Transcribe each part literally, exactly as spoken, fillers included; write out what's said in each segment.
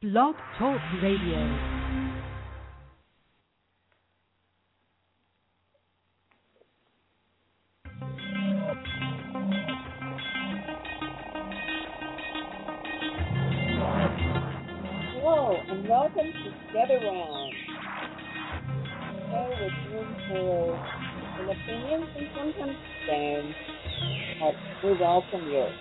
Blog Talk Radio. Hello, and welcome to Get Around, a show with room for an opinions and sometimes concerns, but we welcome yours.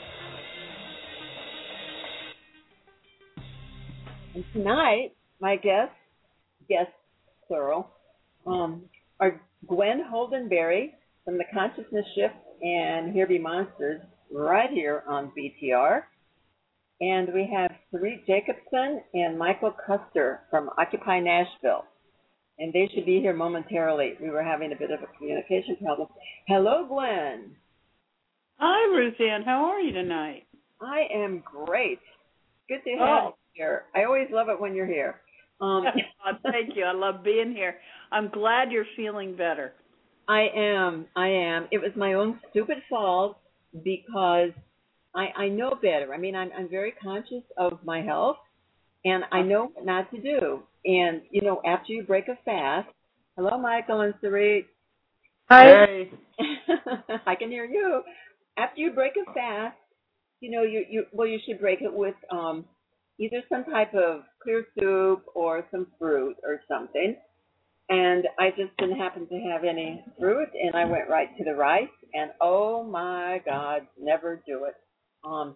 And tonight, my guests, guests plural, um, are Gwen Holdenberry from the Consciousness Shift and Here Be Monsters right here on B T R. And we have Sarit Jacobson and Michael Custer from Occupy Nashville. And they should be here momentarily. We were having a bit of a communication problem. Hello, Gwen. Hi, Ruthann. How are you tonight? I am great. Good to have Oh. you here. I always love it when you're here. Um, Thank you. I love being here. I'm glad you're feeling better. I am. I am. It was my own stupid fault because I, I know better. I mean, I'm, I'm very conscious of my health, and I know what not to do. And, you know, after you break a fast, hello, Michael and Sarit. Hi. Hey. I can hear you. After you break a fast, you know, you, you well, you should break it with um, either some type of clear soup or some fruit or something. And I just didn't happen to have any fruit, and I went right to the rice. And oh my God, never do it. Um,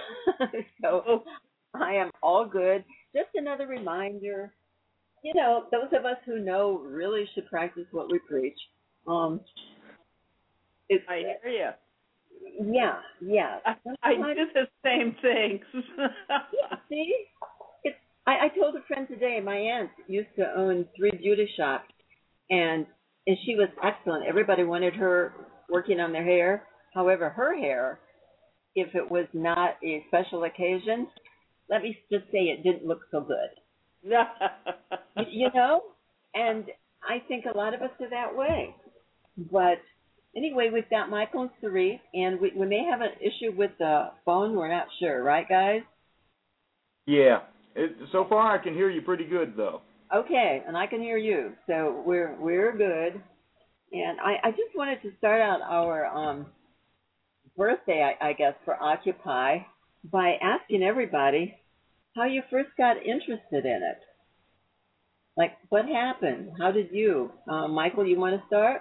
so I am all good. Just another reminder, you know, those of us who know really should practice what we preach. Um, it's, I hear you. Yeah, yeah. I, I do the same things. Yeah, see? It's, I, I told a friend today, my aunt used to own three beauty shops, and, and she was excellent. Everybody wanted her working on their hair. However, her hair, if it was not a special occasion, let me just say it didn't look so good. You know? And I think a lot of us are that way. But anyway, we've got Michael and Sarit, and we, we may have an issue with the phone. We're not sure, right, guys? Yeah. It, so far, I can hear you pretty good, though. Okay, and I can hear you, so we're we're good. And I, I just wanted to start out our um, birthday, I, I guess, for Occupy by asking everybody how you first got interested in it. Like, what happened? How did you? Uh, Michael, you want to start?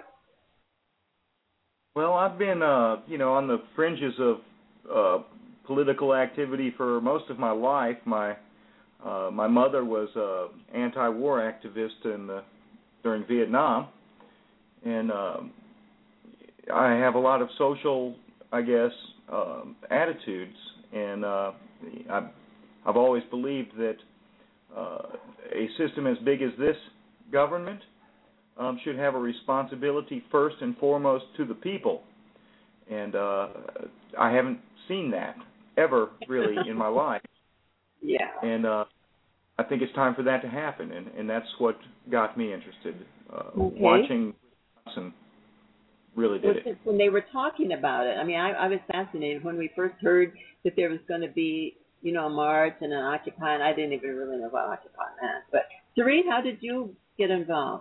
Well, I've been, uh, you know, on the fringes of uh, political activity for most of my life. My uh, my mother was an anti-war activist in the, during Vietnam, and um, I have a lot of social, I guess, um, attitudes, and uh, I've, I've always believed that uh, a system as big as this government Um, should have a responsibility first and foremost to the people. And uh, I haven't seen that ever really in my life. Yeah. And uh, I think it's time for that to happen, and, and that's what got me interested. Uh, Okay. Watching and really did Well, it. when they were talking about it, I mean, I, I was fascinated when we first heard that there was going to be, you know, a march and an Occupy, and I didn't even really know what Occupy meant. But, Sarit, how did you get involved?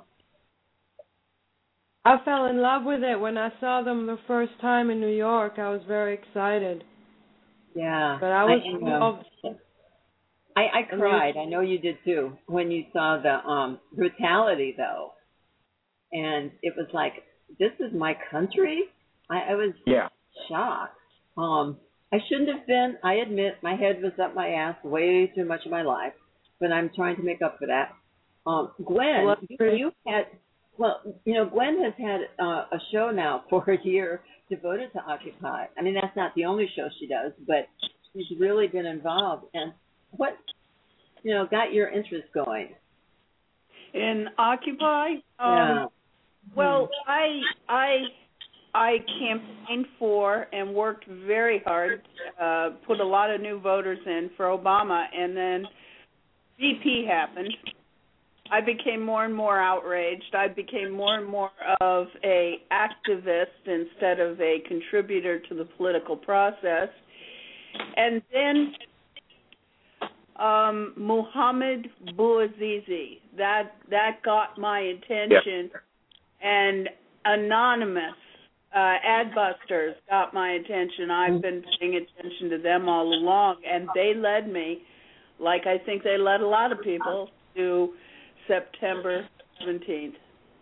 I fell in love with it when I saw them the first time in New York. I was very excited. Yeah. But I was I, involved. I, I cried. I know you did too when you saw the um, brutality, though. And it was like, this is my country? I, I was Yeah. shocked. Um, I shouldn't have been. I admit my head was up my ass way too much of my life, but I'm trying to make up for that. Um, Gwen, Well, you, you had... Well, you know, Gwen has had uh, a show now for a year devoted to Occupy. I mean, that's not the only show she does, but she's really been involved. And what, you know, got your interest going? In Occupy? Um, Yeah. Well, I I I campaigned for and worked very hard, uh, put a lot of new voters in for Obama, and then V P happened. I became more and more outraged. I became more and more of a activist instead of a contributor to the political process. And then Um, Muhammad Bouazizi. That that got my attention, Yeah. and Anonymous uh, Adbusters got my attention. I've been paying attention to them all along, and they led me, like I think they led a lot of people, to September seventeenth.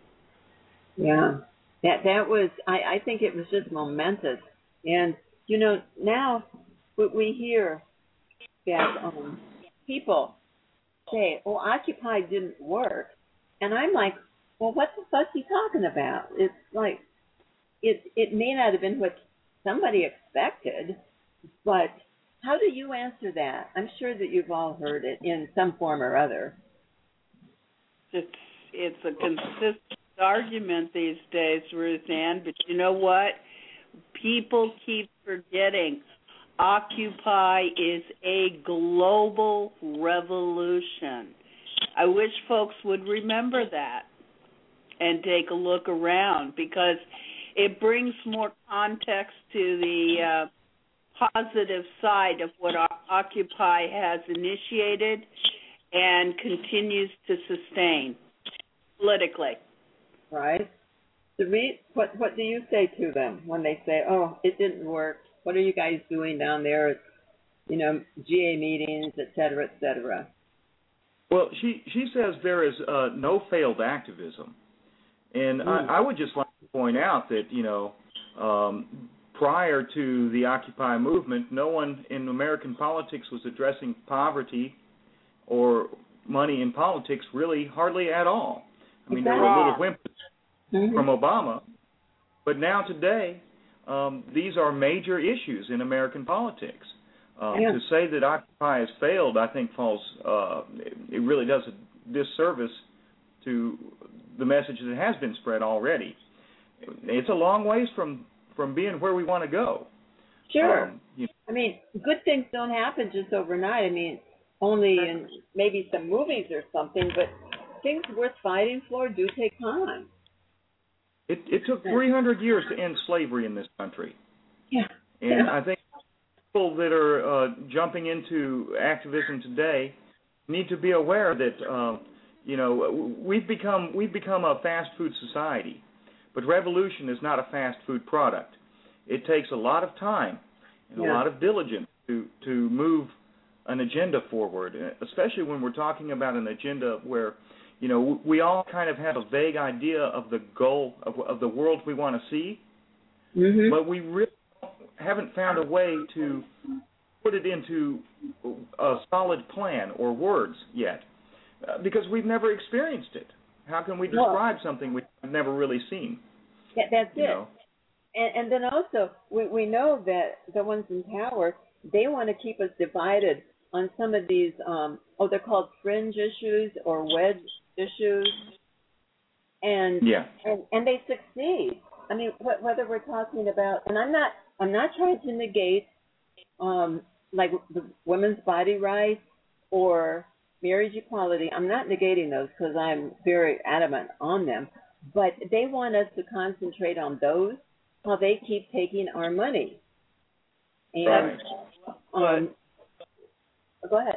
Yeah, that that was. I, I think it was just momentous, and you know now we, we hear that um, people say, "Oh, Occupy didn't work," and I'm like, "Well, what the fuck are you talking about?" It's like it it may not have been what somebody expected, but how do you answer that? I'm sure that you've all heard it in some form or other. It's it's a consistent argument these days, Ruth Ann, but you know what? People keep forgetting Occupy is a global revolution. I wish folks would remember that and take a look around, because it brings more context to the uh, positive side of what Occupy has initiated and continues to sustain politically. Right. The re- what what do you say to them when they say, "Oh, it didn't work. What are you guys doing down there at, you know, G A meetings, et cetera, et cetera?" Well, she she says there is uh, no failed activism, and mm. I, I would just like to point out that you know um, prior to the Occupy movement, no one in American politics was addressing poverty or money in politics really hardly at all. I mean, there were little whimpers mm-hmm. from Obama, but now today, um, these are major issues in American politics. Um, yeah. To say that Occupy has failed, I think falls, uh, it, it really does a disservice to the message that has been spread already. It's a long ways from, from being where we want to go. Sure. Um, you know, I mean, good things don't happen just overnight. I mean, only in maybe some movies or something, but things worth fighting for do take time. It, it took three hundred years to end slavery in this country. Yeah. And yeah. I think people that are uh, jumping into activism today need to be aware that, uh, you know, we've become we've become a fast food society, but revolution is not a fast food product. It takes a lot of time and yeah. a lot of diligence to, to move an agenda forward, especially when we're talking about an agenda where, you know, we all kind of have a vague idea of the goal of, of the world we want to see, mm-hmm. but we really haven't found a way to put it into a solid plan or words yet, uh, because we've never experienced it. How can we describe well, something we've never really seen? Yeah, that's you it. Know? And, and then also, we, we know that the ones in power, they want to keep us divided on some of these, um, oh, they're called fringe issues or wedge issues, and yeah. and, and they succeed. I mean, wh- whether we're talking about, and I'm not, I'm not trying to negate, um, like the women's body rights or marriage equality. I'm not negating those because I'm very adamant on them. But they want us to concentrate on those while they keep taking our money. And right. um, go ahead.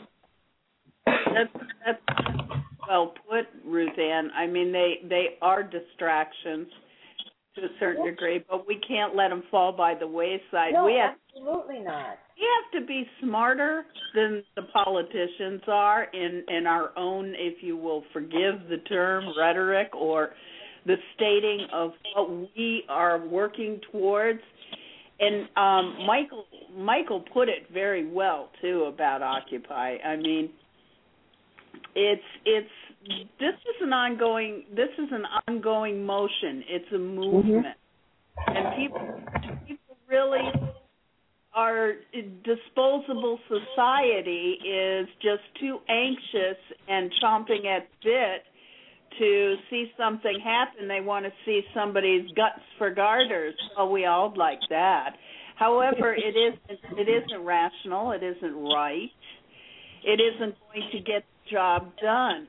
That's, that's well put, Ruth Ann. I mean, they, they are distractions to a certain degree, but we can't let them fall by the wayside. No, we have, absolutely not. We have to be smarter than the politicians are in, in our own, if you will forgive the term, rhetoric or the stating of what we are working towards. And um, Michael Michael put it very well too about Occupy. I mean, it's it's this is an ongoing this is an ongoing motion. It's a movement, mm-hmm. and people people really our disposable society is just too anxious and chomping at bit to see something happen. They want to see somebody's guts for garters. Oh, we all like that. However, it isn't, it isn't rational. It isn't right. It isn't going to get the job done.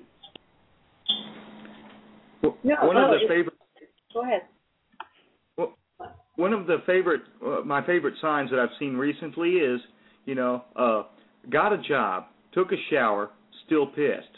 Well, no, one no, of the favorite. Go ahead. Well, one of the favorite, uh, my favorite signs that I've seen recently is, you know, uh, got a job, took a shower, still pissed.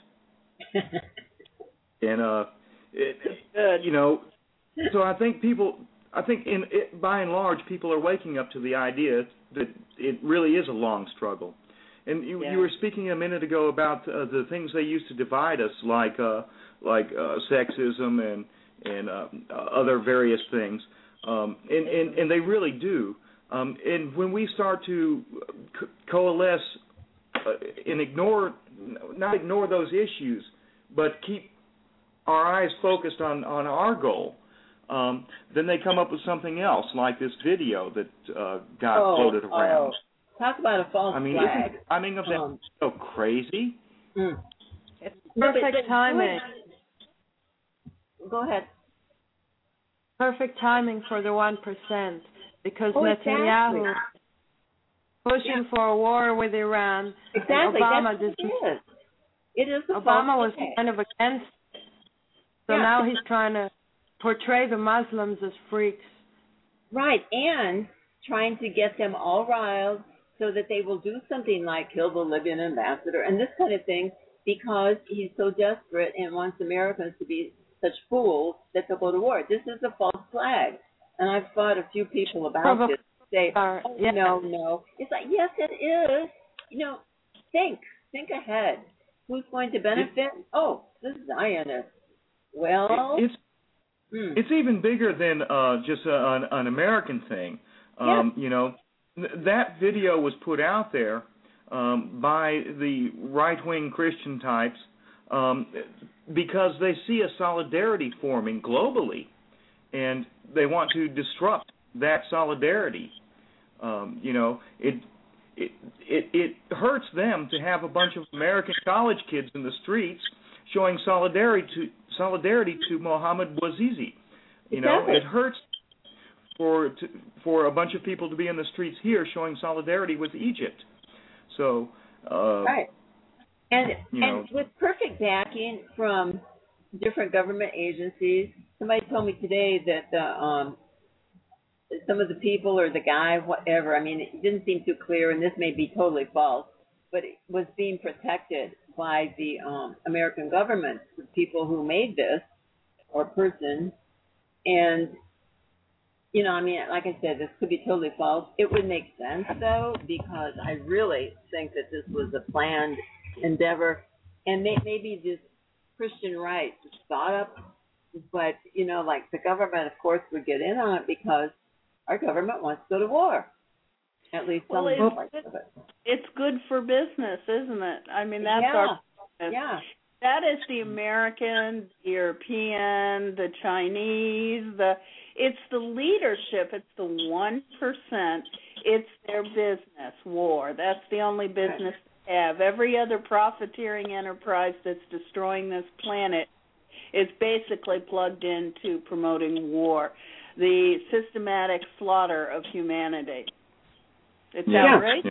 and uh, it, Good. you know, so I think people, I think in it, by and large, people are waking up to the idea that it really is a long struggle. And you, Yeah. you were speaking a minute ago about uh, the things they used to divide us, like uh, like uh, sexism and and uh, other various things, um, and, and and they really do. Um, and when we start to co- coalesce uh, and ignore, not ignore those issues, but keep our eyes focused on, on our goal, um, then they come up with something else, like this video that uh, got oh, floated around. Oh. Talk about a false I mean, flag. isn't the timing of that Um, so crazy? Mm. It's No, but- perfect but- timing. Go ahead. Perfect timing for the one percent because Oh, Netanyahu exactly. pushing Yeah. for a war with Iran. Exactly. And Obama That's what just it is. It is a Obama false was flag. kind of against it. So Yeah. now he's trying to portray the Muslims as freaks. Right, and trying to get them all riled so that they will do something like kill the Libyan ambassador and this kind of thing because he's so desperate and wants Americans to be such fools that they'll go to war. This is a false flag. And I've fought a few people about Provo- this. Say, uh, oh, yeah. no, no. It's like, yes, it is. You know, think. Think ahead. Who's going to benefit? Oh, the Zionists. Well, It's hmm. It's even bigger than uh, just a, an, an American thing. Um, Yeah. You know, th- that video was put out there um, by the right-wing Christian types um, because they see a solidarity forming globally, and they want to disrupt that solidarity. Um, you know, it, it it it hurts them to have a bunch of American college kids in the streets showing solidarity to solidarity to Mohammed Bouazizi. You know, Exactly. it hurts for to, for a bunch of people to be in the streets here showing solidarity with Egypt. So, uh, Right. And you know, and with perfect backing from different government agencies. Somebody told me today that the um some of the people or the guy, whatever, I mean, it didn't seem too clear, and this may be totally false, but it was being protected by the um American government, the people who made this, or person. And, you know, I mean, like I said, this could be totally false. It would make sense, though, because I really think that this was a planned endeavor. And may, maybe this Christian right thought up, but, you know, like the government, of course, would get in on it because our government wants to go to war. At least some Well, parts it's, of it. it's good for business, isn't it? I mean, that's yeah. our business. Yeah. That is the American, the European, the Chinese, the it's the leadership, it's the one percent. It's their business, war. That's the only business they have. Every other profiteering enterprise that's destroying this planet is basically plugged into promoting war, the systematic slaughter of humanity. It's Yeah. outrageous.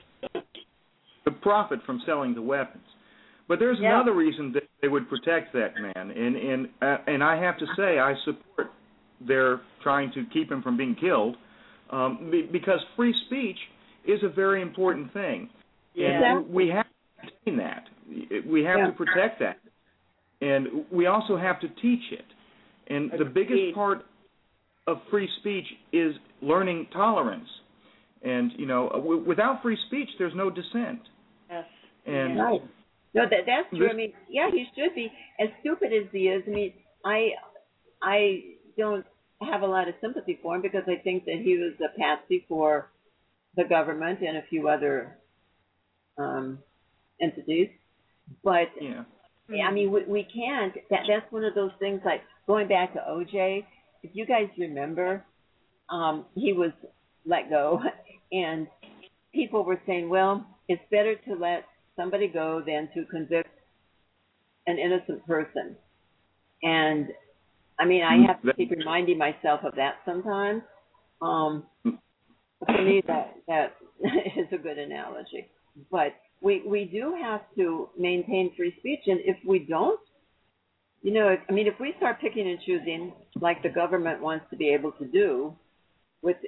the profit from selling the weapons. But there's Yeah. another reason that they would protect that man, and and uh, and I have to say I support their trying to keep him from being killed, um, be, because free speech is a very important thing, Yeah. and we have to maintain that. We have Yeah. to protect that, and we also have to teach it. And the biggest Agreed. part of free speech is learning tolerance. And you know, w- without free speech, there's no dissent. Yes. And Right. No, that that's true. This- I mean, yeah, he should be. As stupid as he is, I mean, I I don't have a lot of sympathy for him because I think that he was a patsy for the government and a few other um, entities. But yeah, I mean, we, we can't. That that's one of those things. Like going back to O J, if you guys remember, um, he was let go, and people were saying, well, it's better to let somebody go than to convict an innocent person. And I mean, I have to keep reminding myself of that sometimes. Um, for me, that that is a good analogy. But we we do have to maintain free speech, and if we don't, you know, I mean, if we start picking and choosing like the government wants to be able to do with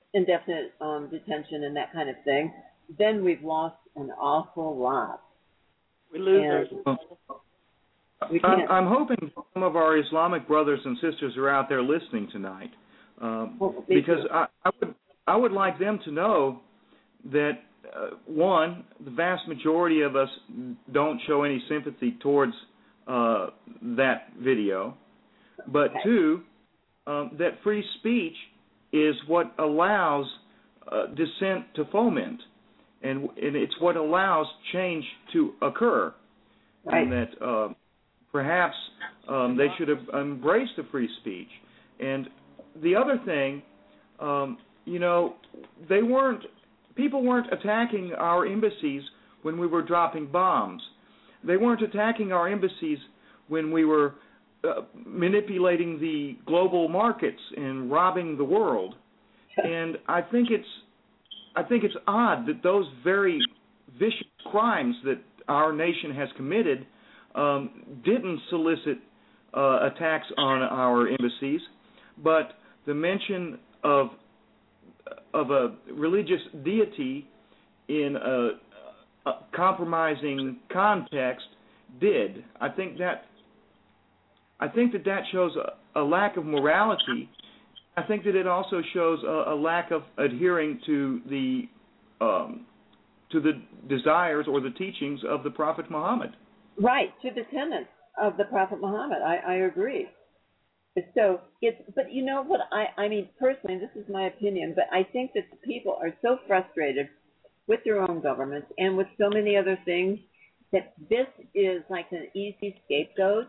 indefinite um, detention and that kind of thing, then we've lost an awful lot. We lose And our we I'm, can't. I'm hoping some of our Islamic brothers and sisters are out there listening tonight, um, Well, me because too. I, I would I would like them to know that uh, one, the vast majority of us don't show any sympathy towards uh, that video, but Okay. two, um, that free speech is what allows uh, dissent to foment, and, and it's what allows change to occur, Right. and that uh, perhaps um, they should have embraced the free speech. And the other thing, um, you know, they weren't, people weren't attacking our embassies when we were dropping bombs. They weren't attacking our embassies when we were uh, manipulating the global markets and robbing the world. And I think it's, I think it's odd that those very vicious crimes that our nation has committed um, didn't solicit uh, attacks on our embassies, but the mention of of a religious deity in a, a compromising context did. I think that I think that that shows a, a lack of morality. I think that it also shows a, a lack of adhering to the um, to the desires or the teachings of the Prophet Muhammad. Right, to the tenets of the Prophet Muhammad. I, I agree. So it's, but you know what, I, I mean, personally, this is my opinion, but I think that the people are so frustrated with their own governments and with so many other things that this is like an easy scapegoat.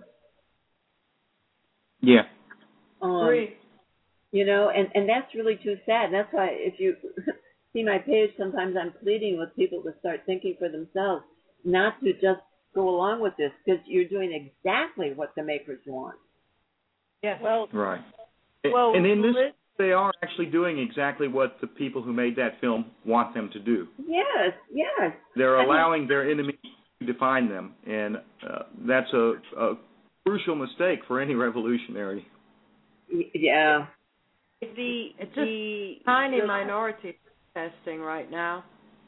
Yeah. Um, Agree. You know, and, and that's really too sad. That's why if you see my page, sometimes I'm pleading with people to start thinking for themselves, not to just go along with this, because you're doing exactly what the makers want. Yes. Well, Right. well, and in this, Liz, they are actually doing exactly what the people who made that film want them to do. Yes, yes. They're I mean- allowing their enemies to define them, and uh, that's a, a crucial mistake for any revolutionary. Y- Yeah. the It's just the Tiny the- minority protesting right now.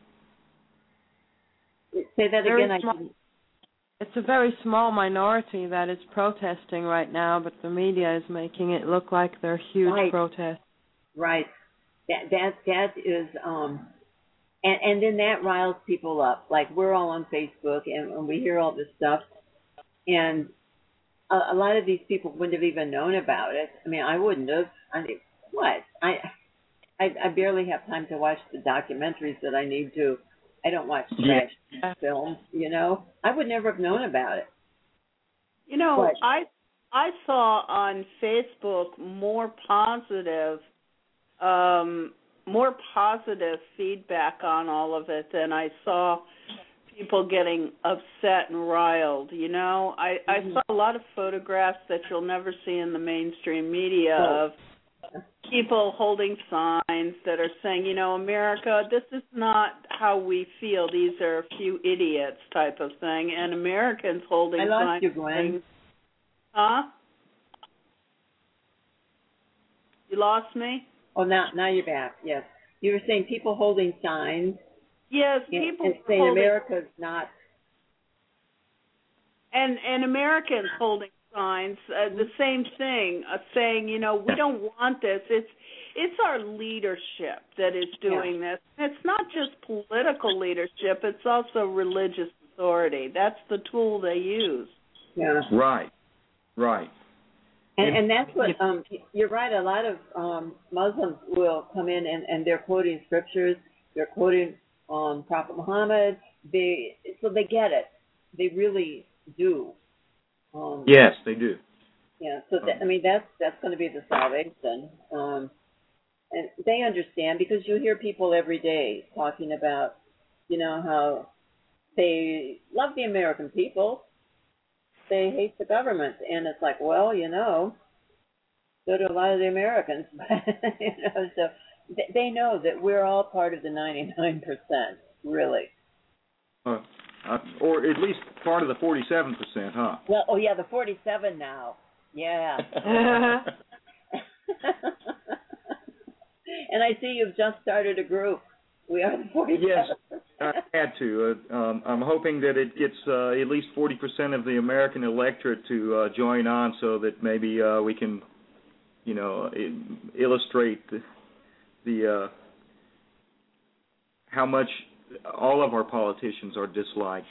Say that Very again. I small. didn't- It's a very small minority that is protesting right now, but the media is making it look like they're huge Right. protests. Right. That that that is um and and then that riles people up. Like we're all on Facebook and, and we hear all this stuff, and a, a lot of these people wouldn't have even known about it. I mean, I wouldn't have. I mean, what? I, I I barely have time to watch the documentaries that I need to. I don't watch trash Yeah. films. You know, I would never have known about it. You know, But- I I saw on Facebook more positive, um, more positive feedback on all of it than I saw people getting upset and riled. You know, I I Mhm. saw a lot of photographs that you'll never see in the mainstream media Oh. of people holding signs that are saying, you know, America, this is not how we feel. These are a few idiots type of thing. And Americans holding I lost signs you, Gwen. saying, huh? You lost me? Oh, now now you're back. Yes, you were saying people holding signs Yes, and, people and saying holding, America's not. and, and Americans holding signs, uh, the same thing, uh, saying, you know, we don't want this. It's it's our leadership that is doing this. It's not just political leadership, it's also religious authority. That's the tool they use. Yeah. Right. Right. And, and that's what um, you're right. A lot of um, Muslims will come in and, and they're quoting scriptures. They're quoting um, Prophet Muhammad. They so they get it. They really do. Um, Yes, they do. Yeah. So that, I mean, that's that's going to be the salvation. Um, and they understand because you hear people every day talking about, you know, how they love the American people. They hate the government, and it's like, well, you know, so do a lot of the Americans. you know, so th- they know that we're all part of the ninety-nine percent, really. Uh, uh, or at least part of the forty-seven percent, huh? Well, oh yeah, the forty-seven now. Yeah. And I see you've just started a group. We are the forty-seven. Yes. I had to. Uh, um, I'm hoping that it gets uh, at least forty percent of the American electorate to uh, join on, so that maybe uh, we can, you know, I- illustrate the, the uh, how much all of our politicians are disliked.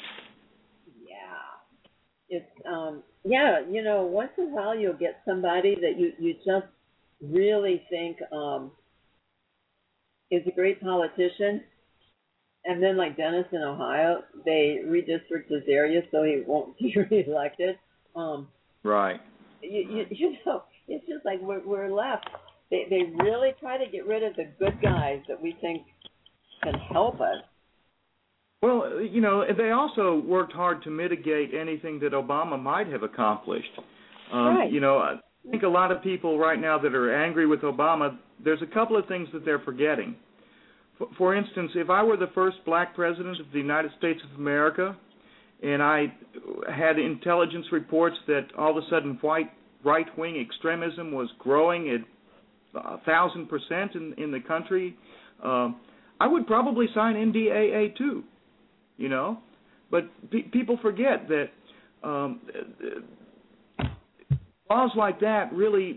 Yeah, it's um, yeah. You know, once in a while you'll get somebody that you you just really think um, is a great politician. And then, like Dennis in Ohio, they redistrict his area so he won't be reelected. Um, right. You, you, you know, it's just like we're, we're left. They they really try to get rid of the good guys that we think can help us. Well, you know, they also worked hard to mitigate anything that Obama might have accomplished. Um, right. You know, I think a lot of people right now that are angry with Obama, there's a couple of things that they're forgetting. For instance, if I were the first black president of the United States of America and I had intelligence reports that all of a sudden white right-wing extremism was growing at a thousand percent in, in the country, um, I would probably sign N D A A too, you know. But pe- people forget that um, laws like that really,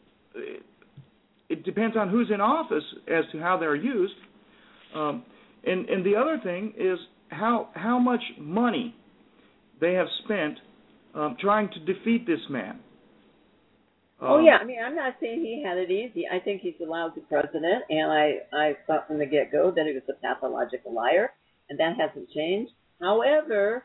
it depends on who's in office as to how they're used. Um, and, and the other thing is how how much money they have spent um, trying to defeat this man. Um, oh yeah, I mean, I'm not saying he had it easy. I think he's a lousy president, and I I thought from the get-go that he was a pathological liar, and that hasn't changed. However,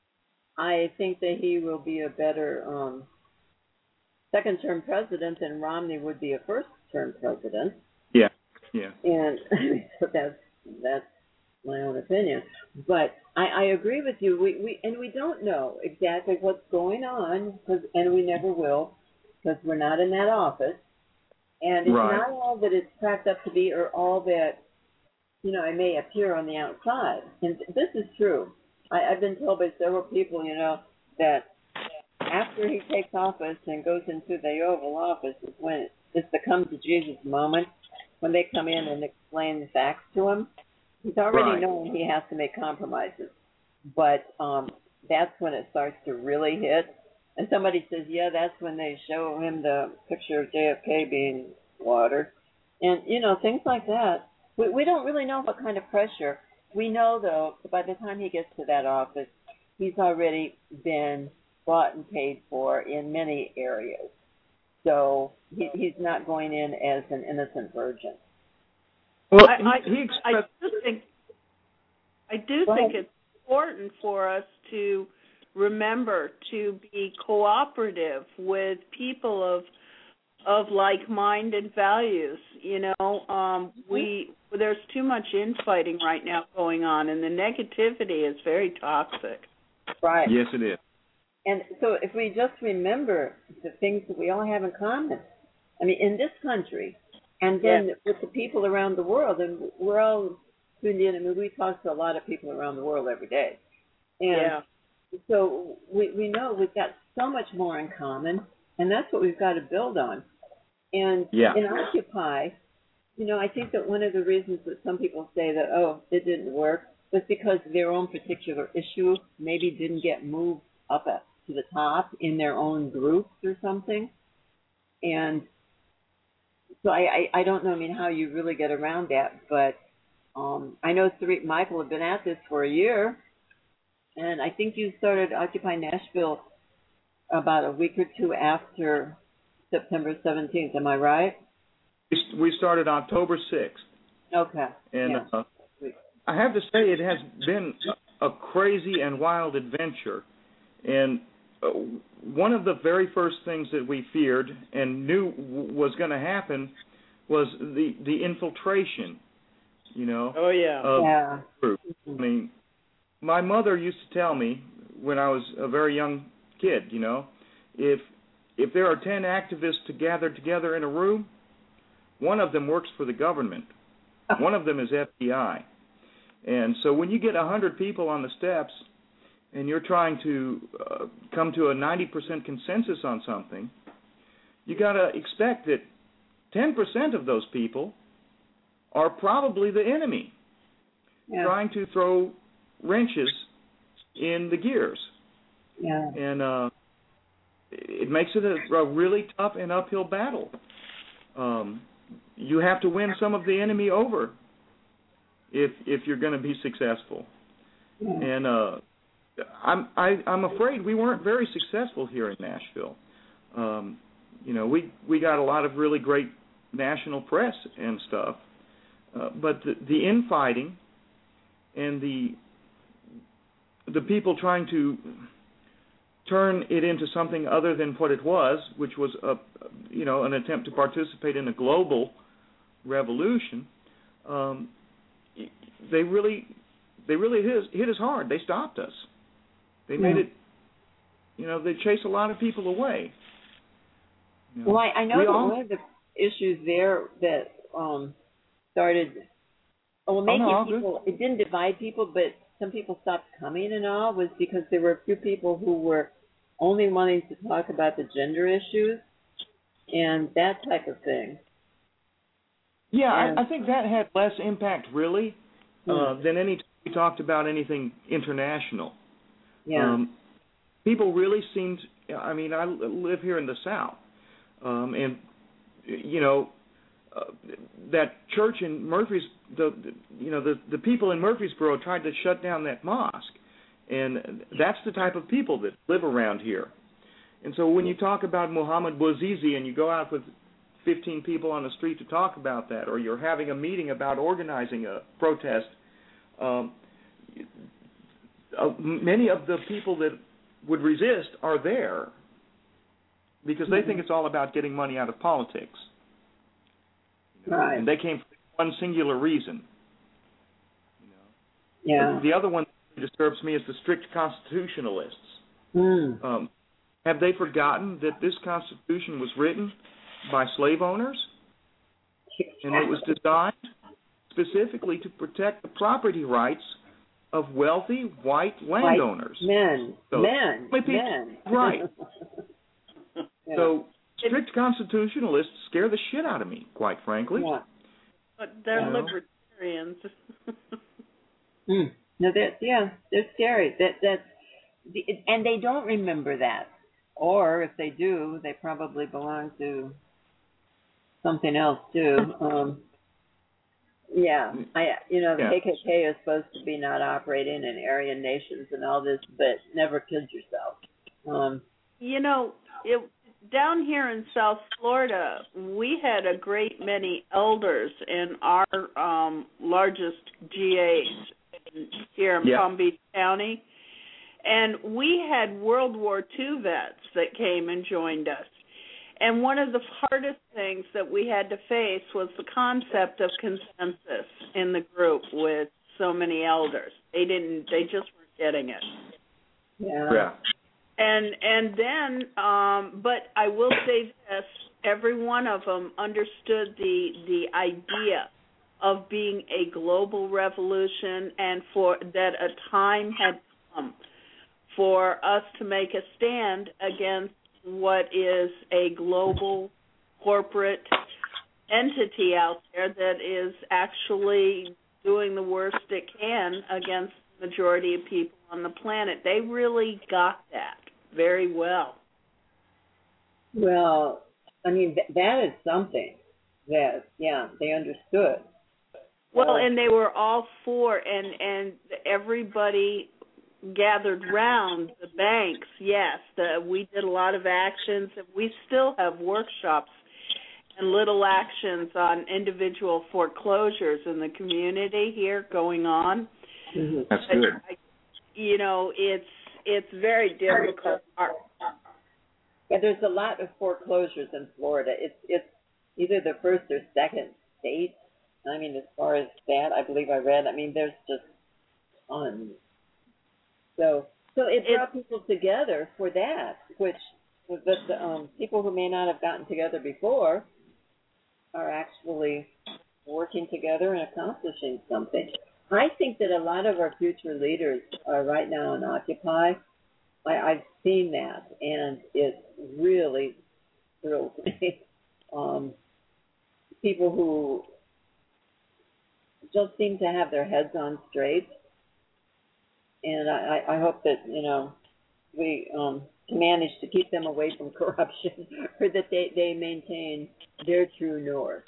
I think that he will be a better um, second-term president than Romney would be a first-term president. Yeah, yeah. And so that's that's my own opinion. But I, I agree with you. We, we and we don't know exactly what's going on, cause, and we never will, because we're not in that office. And it's right. not all that it's cracked up to be, or all that, you know, it may appear on the outside. And this is true. I, I've been told by several people, you know, that after he takes office and goes into the Oval Office is when it's the come to Jesus moment, when they come in and explain the facts to him. He's already right. known he has to make compromises, but um, that's when it starts to really hit. And somebody says, yeah, that's when they show him the picture of J F K being watered. And, you know, things like that. We, we don't really know what kind of pressure. We know, though, by the time he gets to that office, he's already been bought and paid for in many areas. So he, he's not going in as an innocent virgin. Well, I, I, he expressed... I do think I do think it's important for us to remember to be cooperative with people of of like-minded values. You know, um, we there's too much infighting right now going on, and the negativity is very toxic. Right. Yes, it is. And so if we just remember the things that we all have in common, I mean, in this country, and then yeah. with the people around the world, and we're all tuned in. I mean, we talk to a lot of people around the world every day. And yeah. so we, we know we've got so much more in common, and that's what we've got to build on. And yeah. in Occupy, you know, I think that one of the reasons that some people say that, oh, it didn't work, was because their own particular issue maybe didn't get moved up at, to the top in their own groups or something. And so I, I, I don't know, I mean, how you really get around that, but um, I know Tariq Michael have been at this for a year, and I think you started Occupy Nashville about a week or two after September seventeenth. Am I right? We started October sixth. Okay. And yeah. uh, I have to say it has been a crazy and wild adventure. And uh, one of the very first things that we feared and knew w- was going to happen was the, the infiltration, you know. Oh, yeah. Of yeah. group. I mean, my mother used to tell me when I was a very young kid, you know, if if there are ten activists to gather together in a room, one of them works for the government. One of them is F B I. And so when you get one hundred people on the steps and you're trying to uh, come to a ninety percent consensus on something, you got to expect that ten percent of those people are probably the enemy. yeah. trying to throw wrenches in the gears. Yeah. And uh, it makes it a, a really tough and uphill battle. Um, you have to win some of the enemy over if if you're going to be successful. Yeah. And uh, I'm I, I'm afraid we weren't very successful here in Nashville. Um, you know, we we got a lot of really great national press and stuff, uh, but the, the infighting and the the people trying to turn it into something other than what it was, which was a you know an attempt to participate in a global revolution. Um, they really they really hit us, hit us hard. They stopped us. They made yeah. it. You know, they chased a lot of people away. You know, well, I, I know we that all, one of the issues there that um, started, well, making oh, no, people, it didn't divide people, but some people stopped coming and all, was because there were a few people who were only wanting to talk about the gender issues and that type of thing. Yeah, And, I, I think that had less impact, really, hmm. uh, than any time we talked about anything international. Yeah. Um, people really seemed, I mean, I live here in the South, um, and, you know, uh, that church in Murfrees, the, the you know, the, the people in Murfreesboro tried to shut down that mosque, and that's the type of people that live around here. And so when you talk about Muhammad Bouazizi and you go out with fifteen people on the street to talk about that, or you're having a meeting about organizing a protest, um, uh, many of the people that would resist are there because they mm-hmm. think it's all about getting money out of politics. You know? Right. And they came for one singular reason. You know? Yeah. But the other one that disturbs me is the strict constitutionalists. Mm. Um, have they forgotten that this Constitution was written by slave owners? And it was designed specifically to protect the property rights of wealthy white landowners. White men. So, men. People, men. Right. Yeah. So strict constitutionalists scare the shit out of me, quite frankly. Yeah. But they're You know? libertarians. mm. No, that's yeah, they're scary. That that's and they don't remember that, or if they do, they probably belong to something else too. Um, yeah, I you know the yeah. K K K is supposed to be not operating in Aryan nations and all this, but never killed yourself. Um, you know, it. Down here in South Florida, we had a great many elders in our um, largest G As here in yeah. Palm Beach County, and we had World War Two vets that came and joined us. And one of the hardest things that we had to face was the concept of consensus in the group with so many elders. They didn't, they just weren't getting it. yeah. Yeah. And and then, um, but I will say this: every one of them understood the the idea of being a global revolution, and for that a time had come for us to make a stand against what is a global corporate entity out there that is actually doing the worst it can against the majority of people on the planet. They really got that very well. Well, I mean, th- that is something that, yeah, they understood. Well, Uh, and they were all for, and, and everybody gathered round the banks, yes. The, we did a lot of actions, and we still have workshops and little actions on individual foreclosures in the community here going on. mm-hmm. That's good. I, you know, it's it's very difficult. Yeah, there's a lot of foreclosures in Florida. It's it's either the first or second state. I mean, as far as that, I believe I read. I mean, there's just tons. So so it brought people together for that, which but the um, people who may not have gotten together before are actually working together and accomplishing something. I think that a lot of our future leaders are right now in Occupy. I, I've seen that, and it really thrills me. um, people who just seem to have their heads on straight. And I, I hope that, you know, we um, manage to keep them away from corruption, or that they, they maintain their true north.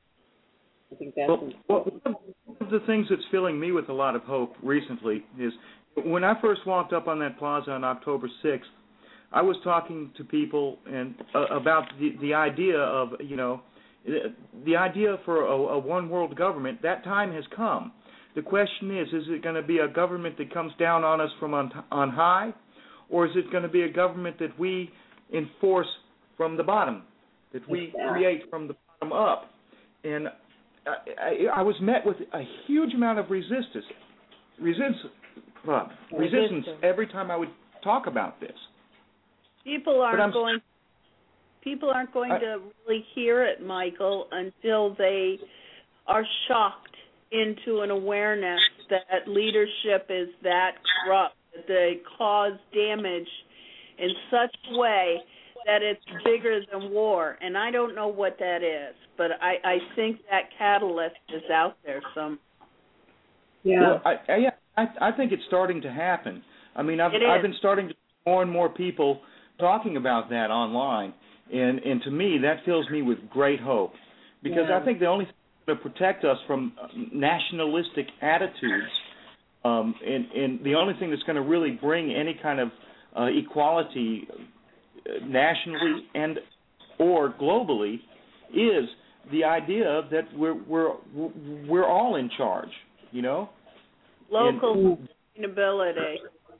I think that's well, well, one of the things that's filling me with a lot of hope recently is when I first walked up on that plaza on October sixth, I was talking to people and uh, about the, the idea of, you know, the idea for a, a one-world government. That time has come. The question is, is it going to be a government that comes down on us from on, on high, or is it going to be a government that we enforce from the bottom, that we create from the bottom up? And I, I, I was met with a huge amount of resistance, resistance, uh, resistance every time I would talk about this. People aren't going. People aren't going I, to really hear it, Michael, until they are shocked into an awareness that leadership is that corrupt, that they cause damage in such a way that it's bigger than war. And I don't know what that is, but I, I think that catalyst is out there some. Yeah, well, I, I, yeah, I, I think it's starting to happen. I mean, I've, I've been starting to see more and more people talking about that online, and, and to me, that fills me with great hope, because yeah. I think the only thing to protect us from nationalistic attitudes, um, and, and the only thing that's going to really bring any kind of uh, equality nationally and or globally is the idea that we're we're we're all in charge, you know. Local sustainability.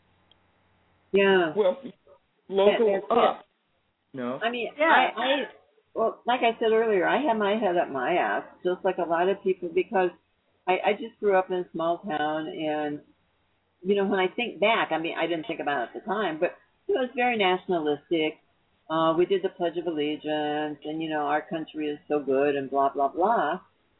Yeah. Well, local that, up. No. I mean, yeah. I, I well, like I said earlier, I have my head up my ass, just like a lot of people, because I, I just grew up in a small town, and you know, when I think back, I mean, I didn't think about it at the time, but it was very nationalistic. Uh, we did the Pledge of Allegiance, and you know, our country is so good, and blah blah blah.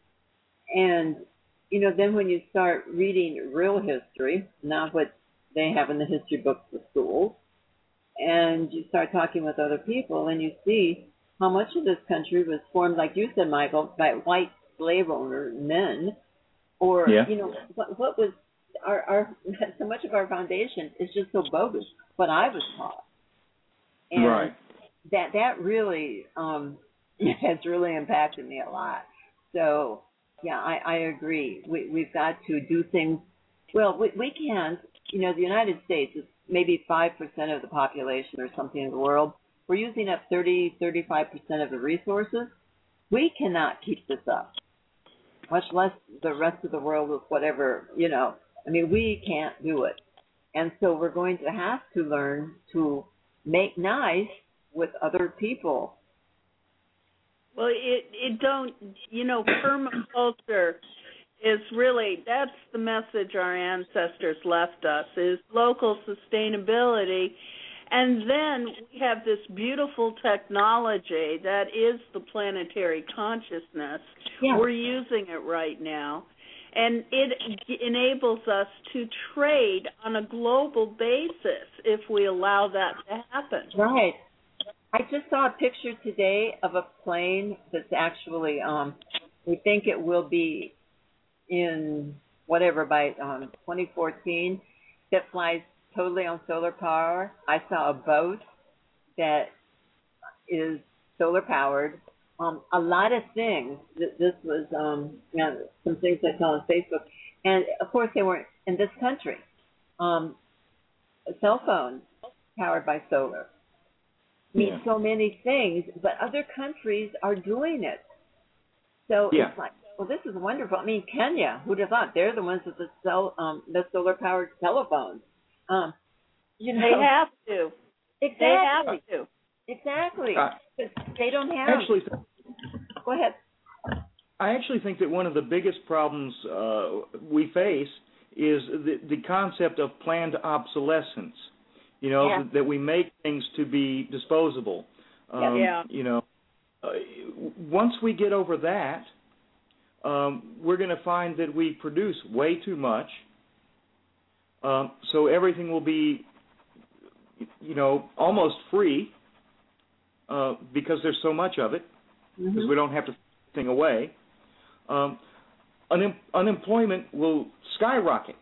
And you know, then when you start reading real history, not what they have in the history books for schools, and you start talking with other people, and you see how much of this country was formed, like you said, Michael, by white slave owner men, or yeah. you know, what, what was our, our so much of our foundation is just so bogus. What I was taught, and right. that that really um, has really impacted me a lot. So yeah, I, I agree. We we've got to do things. Well, we we can't. You know, the United States is maybe five percent of the population or something in the world. We're using up thirty, thirty-five percent of the resources. We cannot keep this up, much less the rest of the world with whatever, you know. I mean, we can't do it. And so we're going to have to learn to make nice with other people. Well, it, it don't, you know, permaculture is really, that's the message our ancestors left us, is local sustainability. And then we have this beautiful technology that is the planetary consciousness. Yeah. We're using it right now. And it enables us to trade on a global basis if we allow that to happen. Right. I just saw a picture today of a plane that's actually, um, we think it will be in whatever by um, twenty fourteen, that flies totally on solar power. I saw a boat that is solar powered. Um, a lot of things. This was um, you know, some things I saw on Facebook, and of course they weren't in this country. Um, cell phones powered by solar. I mean, yeah. so many things, but other countries are doing it. So yeah. it's like, well, this is wonderful. I mean, Kenya, who'd have thought? They're the ones with the cell, um, the solar powered telephones. Um, you know, they have to. Exactly. They have to. Exactly. Uh, they don't have. Actually, go ahead. I actually think that one of the biggest problems uh, we face is the, the concept of planned obsolescence. You know, yeah. that, that we make things to be disposable. Um, yeah. You know, uh, once we get over that, um, we're going to find that we produce way too much. Um, so everything will be, you know, almost free uh, because there's so much of it, because mm-hmm. we don't have to throw anything away. Um, un- unemployment will skyrocket.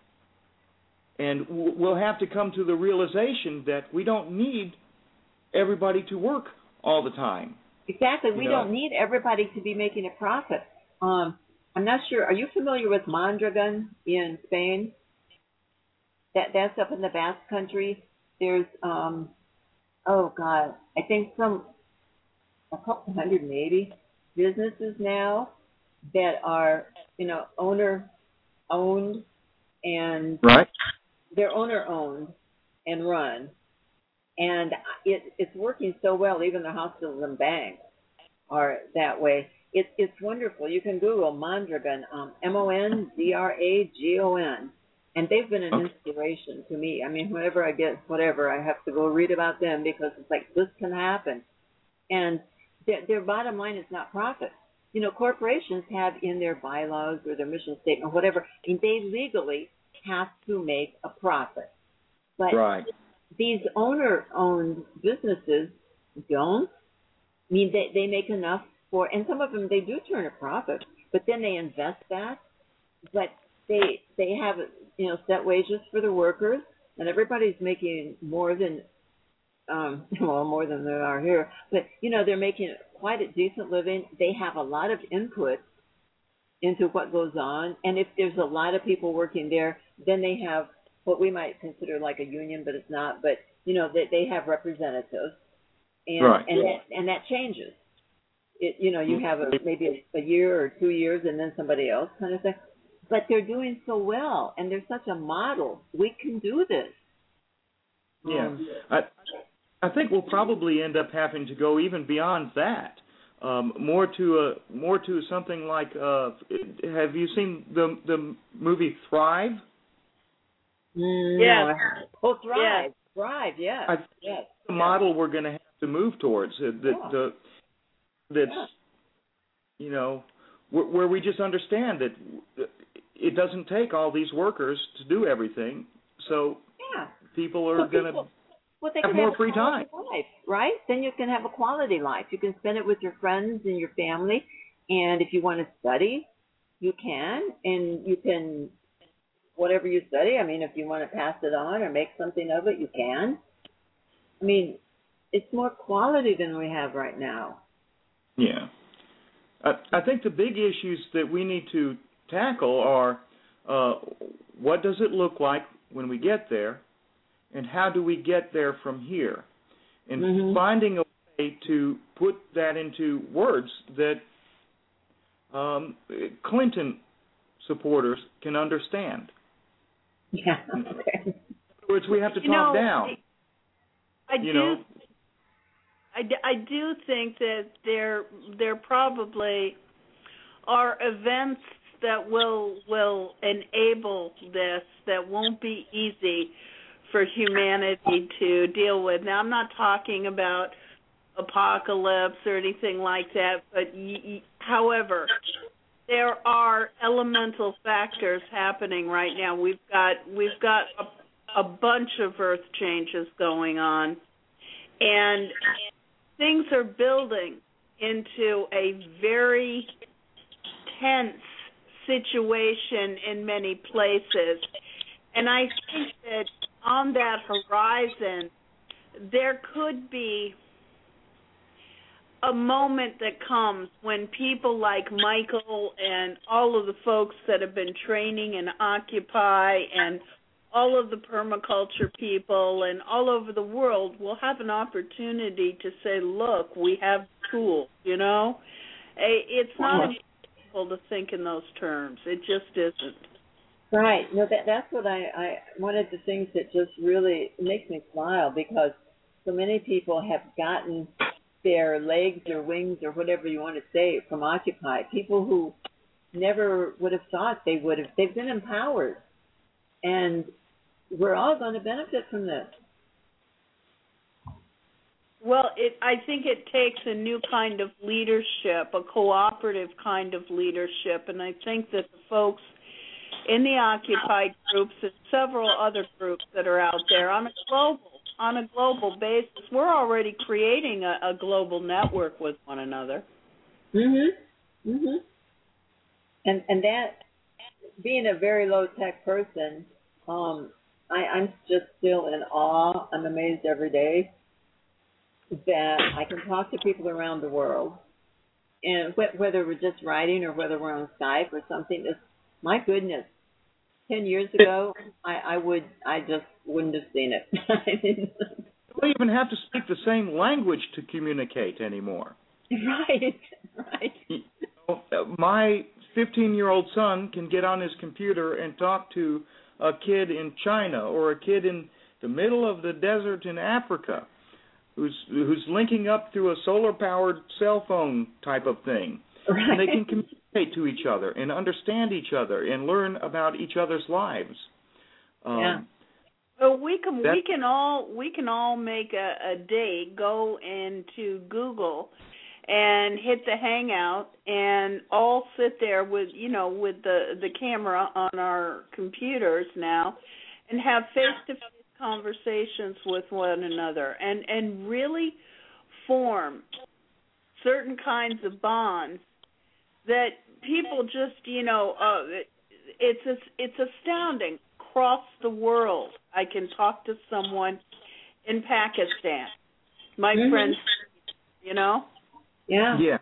And w- we'll have to come to the realization that we don't need everybody to work all the time. Exactly. You We know? don't need everybody to be making a profit. Um, I'm not sure. Are you familiar with Mondragon in Spain? That that's up in the Basque Country. There's um, oh God, I think some a couple hundred maybe businesses now that are you know owner owned and Right. they're owner owned and run, and it it's working so well. Even the hospitals and banks are that way. It's it's wonderful. You can Google Mondragon, um, M O N D R A G O N, and they've been an Okay. inspiration to me. I mean, whenever I get whatever, I have to go read about them because it's like this can happen, and their, their bottom line is not profit. You know, corporations have in their bylaws or their mission statement, whatever, and they legally have to make a profit. But Right. these owner-owned businesses don't. I mean, they, they make enough for, and some of them, they do turn a profit, but then they invest that. But they they have, you know, set wages for the workers, and everybody's making more than, um, well, more than there are here. But, you know, they're making quite a decent living. They have a lot of input into what goes on. And if there's a lot of people working there, then they have what we might consider like a union, but it's not. But, you know, they, they have representatives. And, Right. and, that, and that changes. It, you know, you have a, maybe a, a year or two years and then somebody else kind of thing. But they're doing so well, and they're such a model. We can do this. Yeah. Um, I I think we'll probably end up having to go even beyond that. Um, more to a more to something like uh, have you seen the the movie Thrive? mm, Yes. no, I- Oh, Thrive. Yes. Thrive, yes. I yes. the yes. model we're going to have to move towards. Uh, that Yeah. the that's Yeah. you know where, where we just understand that it doesn't take all these workers to do everything. So Yeah. people are Well, going to people- Well, they have can more have a free quality time. life, right? Then you can have a quality life. You can spend it with your friends and your family. And if you want to study, you can. And you can, whatever you study, I mean, if you want to pass it on or make something of it, you can. I mean, it's more quality than we have right now. Yeah. I, I think the big issues that we need to tackle are uh, what does it look like when we get there, and how do we get there from here? And Mhm. finding a way to put that into words that um, Clinton supporters can understand. Yeah. Okay. In other words, we have to You top know, down. I you do. know, I, d- I do think that there there probably are events that will will enable this that won't be easy for humanity to deal with. Now, I'm not talking about apocalypse or anything like that, but y- y- however, there are elemental factors happening right now. We've got we've got a, a bunch of earth changes going on, and things are building into a very tense situation in many places. And I think that on that horizon, there could be a moment that comes when people like Michael and all of the folks that have been training in Occupy and all of the permaculture people and all over the world will have an opportunity to say, look, we have tools, you know? It's not impossible to think in those terms. It just isn't. Right. No, that that's what I, I one of the things that just really makes me smile, because so many people have gotten their legs or wings or whatever you want to say from Occupy. People who never would have thought they would have. They've been empowered, and we're all going to benefit from this. Well, it, I think it takes a new kind of leadership, a cooperative kind of leadership, and I think that the folks in the Occupy groups and several other groups that are out there on a global on a global basis, we're already creating a, a global network with one another. Mhm. Mhm. And and that, being a very low tech person, um, I, I'm just still in awe. I'm amazed every day that I can talk to people around the world, and wh- whether we're just writing or whether we're on Skype or something. It's, my goodness, ten years ago, I, I would, I just wouldn't have seen it. You don't even have to speak the same language to communicate anymore. Right, right. You know, my fifteen-year-old son can get on his computer and talk to a kid in China or a kid in the middle of the desert in Africa who's who's linking up through a solar-powered cell phone type of thing. Right. And they can communicate to each other and understand each other and learn about each other's lives. Um, yeah. So we can that, we can all we can all make a, a date, go into Google and hit the Hangout and all sit there with you know with the the camera on our computers now and have face-to-face conversations with one another and and really form certain kinds of bonds that people just you know uh, it's it's it's astounding. Across the world, I can talk to someone in Pakistan, my mm-hmm. friend, you know. Yeah. Yeah.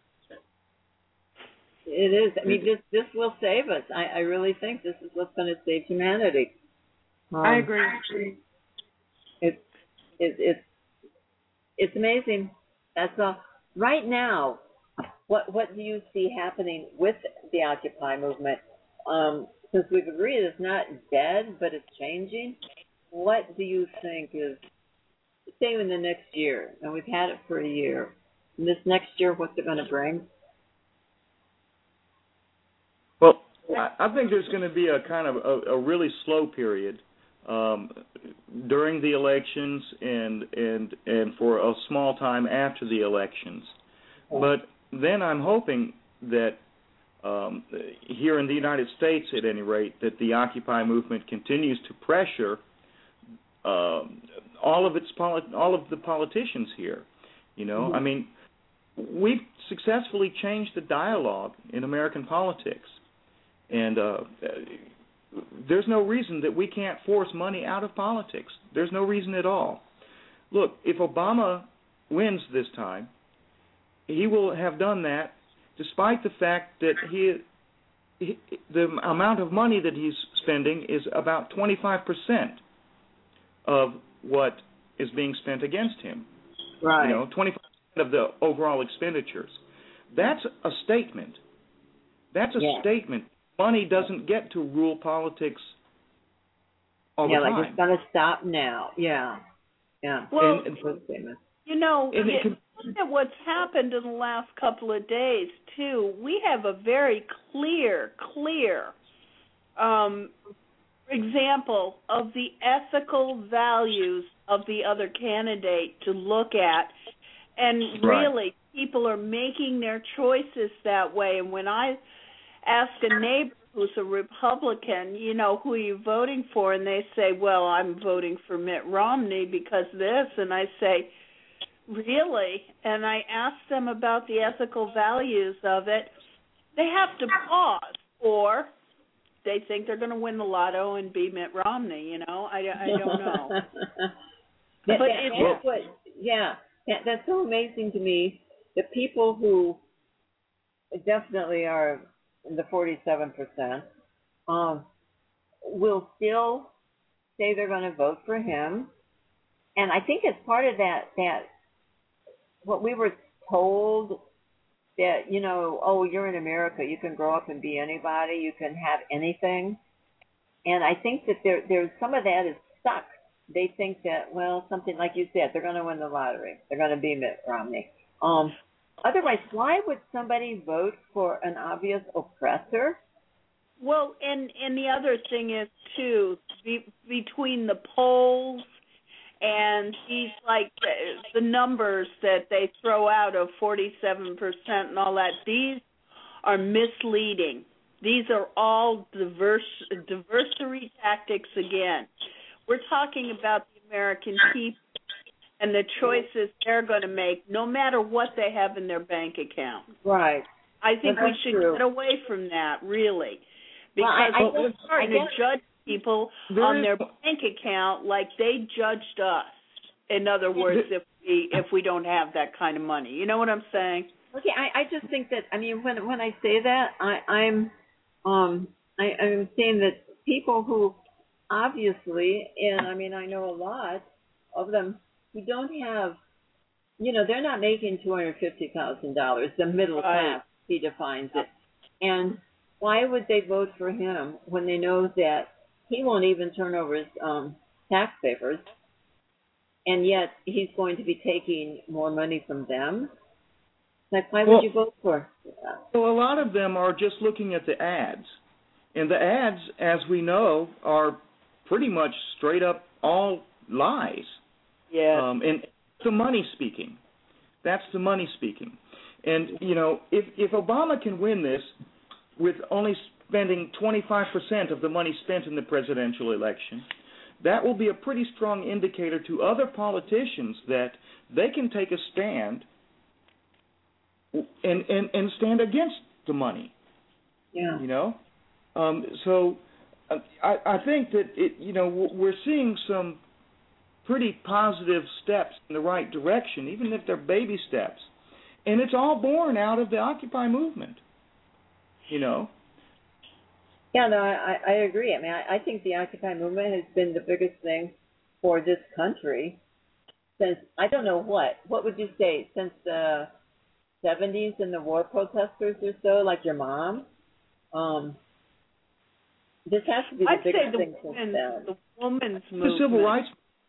It is. I mean, this this will save us. I, I really think this is what's going to save humanity. Um, I agree. It's it, it's it's amazing. That's all. Right now, what what do you see happening with the Occupy movement? Um, since we've agreed it's not dead, but it's changing. What do you think is, say, in the next year? And we've had it for a year. In this next year, what's it going to bring? Well, I, I think there's going to be a kind of a, a really slow period um, during the elections and and and for a small time after the elections. But then I'm hoping that um, here in the United States, at any rate, that the Occupy movement continues to pressure uh, all of its poli- all of the politicians here. You know, mm-hmm. I mean, we've successfully changed the dialogue in American politics. And uh, there's no reason that we can't force money out of politics. There's no reason at all. Look, if Obama wins this time, he will have done that despite the fact that he, he the amount of money that he's spending is about twenty-five percent of what is being spent against him. Right. You know, twenty-five percent of the overall expenditures. That's a statement. That's a yeah. statement. Money doesn't get to rule politics all yeah, the time. Yeah, like it's going to stop now. Yeah. Yeah. Well, and, and, you know, and it, it, look at what's happened in the last couple of days, too. We have a very clear, clear um, example of the ethical values of the other candidate to look at. And really, right. people are making their choices that way. And when I ask a neighbor who's a Republican, you know, who are you voting for? And they say, well, I'm voting for Mitt Romney because this. And I say, really? And I ask them about the ethical values of it. They have to pause, or they think they're going to win the lotto and be Mitt Romney, you know? I, I don't know. that, but that, it's that's what, yeah, that, that's so amazing to me. The people who definitely are in the forty-seven percent um, will still say they're going to vote for him. And I think it's part of that, that what we were told that, you know, oh, you're in America, you can grow up and be anybody, you can have anything. And I think that there, there's some of that is stuck. They think that, well, something like you said, they're going to win the lottery. They're going to be Mitt Romney. Um, otherwise, why would somebody vote for an obvious oppressor? Well, and, and the other thing is, too, be, between the polls and these, like, the numbers that they throw out of forty-seven percent and all that, these are misleading. These are all diverse, diversary tactics again. We're talking about the American people and the choices they're going to make, no matter what they have in their bank account. Right. I think Well, we that's should true. get away from that, really, Well, because I- I we're guess- starting I to guess- judge people There on is- their bank account like they judged us. In other words, if we if we don't have that kind of money, you know what I'm saying? Okay, I, I just think that I mean when when I say that I, I'm um I, I'm saying that people who obviously, and I mean I know a lot of them who don't have, you know, they're not making two hundred fifty thousand dollars. The middle Right. class, he defines it, and why would they vote for him when they know that he won't even turn over his um, tax papers, and yet he's going to be taking more money from them? Like, why would Well- you vote for that? So a lot of them are just looking at the ads. And the ads, as we know, are pretty much straight up all lies. Yeah. Um, and the money speaking. That's the money speaking. And, you know, if, if Obama can win this with only spending twenty-five percent of the money spent in the presidential election, that will be a pretty strong indicator to other politicians that they can take a stand and, and, and stand against the money. Yeah. You know? Um, so uh, I, I think that, it, you know, we're seeing some pretty positive steps in the right direction, even if they're baby steps. And it's all born out of the Occupy movement, you know? Yeah, no, I, I agree. I mean, I, I think the Occupy movement has been the biggest thing for this country since, I don't know what, what would you say, since the seventies and the war protesters or so, like your mom? Um, this has to be the I'd say biggest the thing since women, then. the women's The movement civil rights,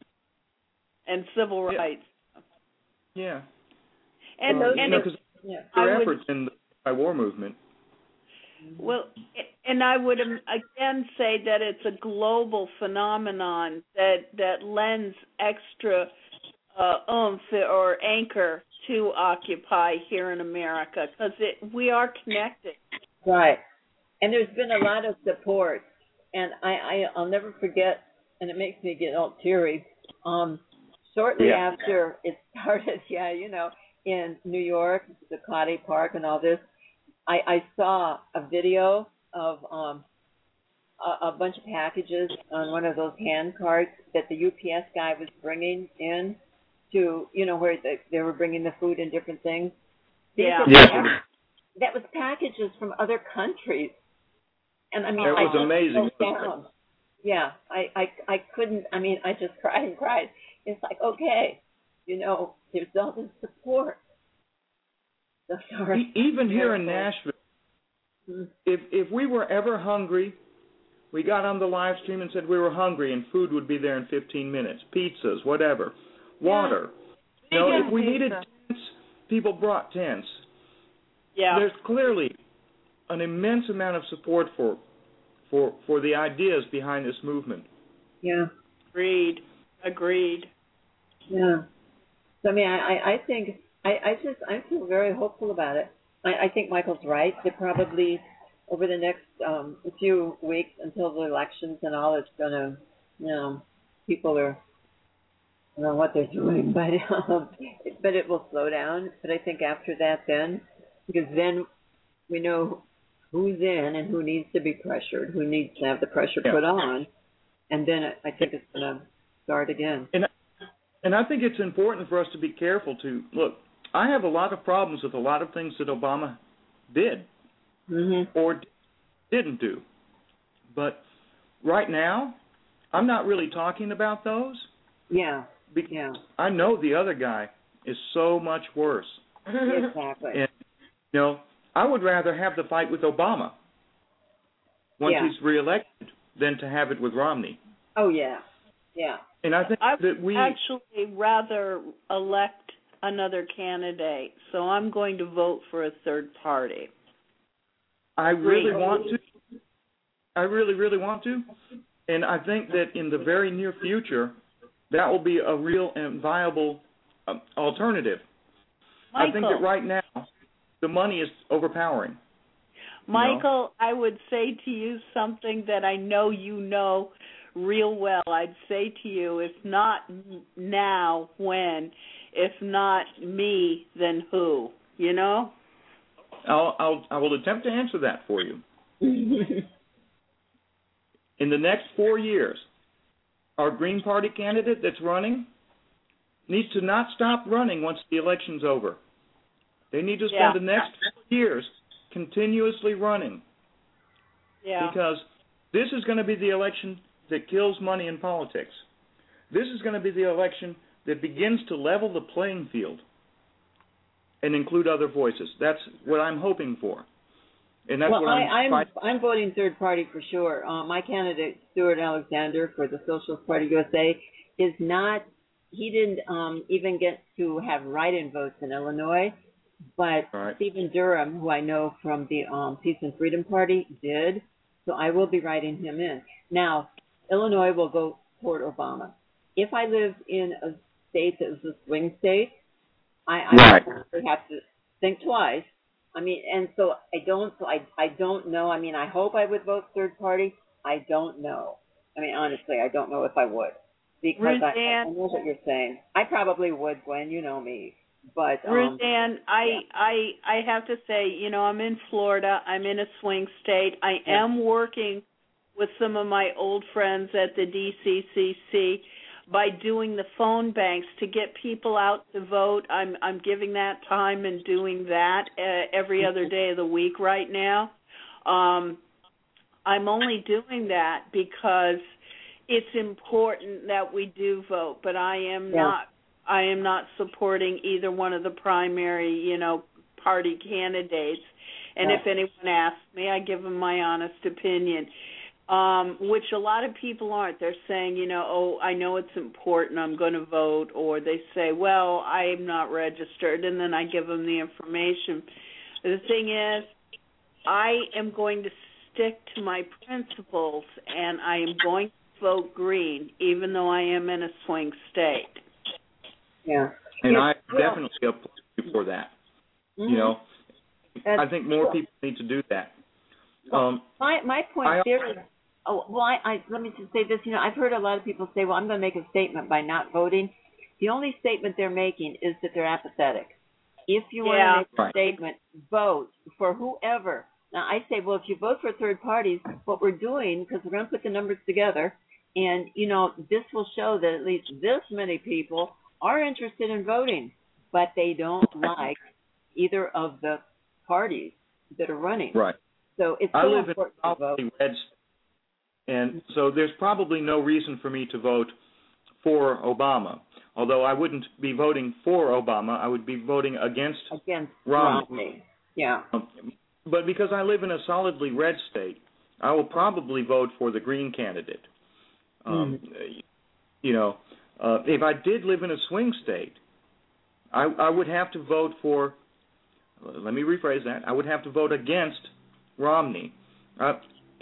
and civil Yeah. rights. yeah. And, Uh, and you know, it- 'cause Yeah. I their would- efforts in the anti-war movement. Well, and I would um, again say that it's a global phenomenon that that lends extra uh, oomph or anchor to Occupy here in America because we are connected. Right. And there's been a lot of support. And I, I, I'll never forget, and it makes me get all teary, um, shortly Yeah. after it started, yeah, you know, in New York, Zuccotti Park and all this, I, I saw a video of um, a, a bunch of packages on one of those hand carts that the U P S guy was bringing in to, you know, where they, they were bringing the food and different things. These Yeah. are- Yeah. That was packages from other countries. And I mean, That I was just amazing. broke down. Yeah, I, I, I couldn't, I mean, I just cried and cried. It's like, okay, you know, there's all this support. So sorry. E- Even here in Miracle. Nashville, Mhm. if if we were ever hungry, we got on the live stream and said we were hungry, and food would be there in fifteen minutes. Pizzas, whatever, water. You know, Vegan if we needed pizza. tents, people brought tents. Yeah. There's clearly an immense amount of support for for for the ideas behind this movement. Yeah, Agreed. Agreed. yeah. So I mean, I, I I think, I, I just, I feel very hopeful about it. I, I think Michael's right. That probably over the next um, few weeks until the elections and all, it's gonna, you know, people are, I don't know what they're doing, but um, but it will slow down. But I think after that, then, because then we know who's in and who needs to be pressured, who needs to have the pressure Yeah. put on, and then I I think it's gonna start again. And and I think it's important for us to be careful to look. I have a lot of problems with a lot of things that Obama did Mhm. or didn't do. But right now, I'm not really talking about those Yeah. because Yeah. I know the other guy is so much worse. Exactly. And, you know, I would rather have the fight with Obama once Yeah. he's reelected than to have it with Romney. Oh yeah. Yeah. And I think I that would we actually rather elect another candidate, so I'm going to vote for a third party. I really Great. want to. I really, really want to. And I think that in the very near future, that will be a real and viable um, alternative. Michael, I think that right now, the money is overpowering. Michael, I would say to you something that I know you know real well. I'd say to you, if not now, when? If not me, then who? You know? I'll, I'll I will attempt to answer that for you. In the next four years, our Green Party candidate that's running needs to not stop running once the election's over. They need to spend Yeah. the next four years continuously running. Yeah. Because this is going to be the election that kills money in politics. This is going to be the election that begins to level the playing field and include other voices. That's what I'm hoping for. And that's well, what I, I'm I'm I'm voting third party for sure. Uh, my candidate, Stuart Alexander, for the Socialist Party U S A, is not. He didn't um, even get to have write-in votes in Illinois, but right. Stephen Durham, who I know from the um, Peace and Freedom Party, did. So I will be writing him in. Now, Illinois will go toward Obama. If I lived in a state that was a swing state, I, I right. would have to think twice. I mean, and so I don't, so I, I don't know. I mean, I hope I would vote third party. I don't know. I mean, honestly, I don't know if I would. Because I, I know what you're saying. I probably would, Gwen. You know me. But um, Ruthann, I, yeah. I, I have to say, you know, I'm in Florida. I'm in a swing state. I yeah. am working with some of my old friends at the D C C C by doing the phone banks to get people out to vote. I'm I'm giving that time and doing that uh, every other day of the week right now. Um, I'm only doing that because it's important that we do vote, but I am yeah. not I am not supporting either one of the primary, you know, party candidates. And yeah. if anyone asks me, I give them my honest opinion. Um, which a lot of people aren't. They're saying, you know, oh, I know it's important, I'm going to vote, or they say, well, I'm not registered, and then I give them the information. The thing is, I am going to stick to my principles, and I am going to vote green, even though I am in a swing state. Yeah. And yeah. I well, definitely applaud you for that. Mm-hmm. You know, That's I think more cool. people need to do that. Well, Um, my my point I, there is, oh, well, I, I let me just say this. You know, I've heard a lot of people say, well, I'm going to make a statement by not voting. The only statement they're making is that they're apathetic. If you yeah. want to make a right. statement, vote for whoever. Now, I say, well, if you vote for third parties, what we're doing, because we're going to put the numbers together, and, you know, this will show that at least this many people are interested in voting, but they don't like either of the parties that are running. Right. So it's I so live important in a to vote. solidly red state, and so there's probably no reason for me to vote for Obama. Although I wouldn't be voting for Obama, I would be voting against Against Romney. Romney. Yeah. Um, but because I live in a solidly red state, I will probably vote for the Green candidate. Um, mm. You know, uh, if I did live in a swing state, I, I would have to vote for, let me rephrase that, I would have to vote against Romney. Uh,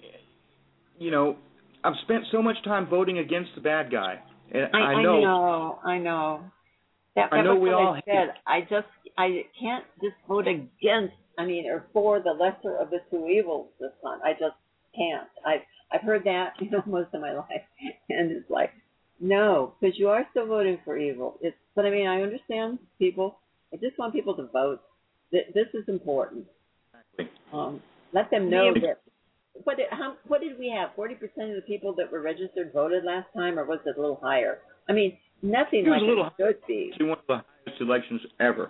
you know, I've spent so much time voting against the bad guy. And I, I know, I know, I know. That, that I know was we what all I said. I just, I can't just vote against, I mean, or for the lesser of the two evils this time. I just can't. I've, I've heard that, you know, most of my life. And it's like, no, because you are still voting for evil. It's, but I mean, I understand people. I just want people to vote. This is important. Um, let them know Yeah. that. What did, how, what did we have? forty percent of the people that were registered voted last time, or was it a little higher? I mean, nothing it was like a little it should be. It's one of the highest elections ever.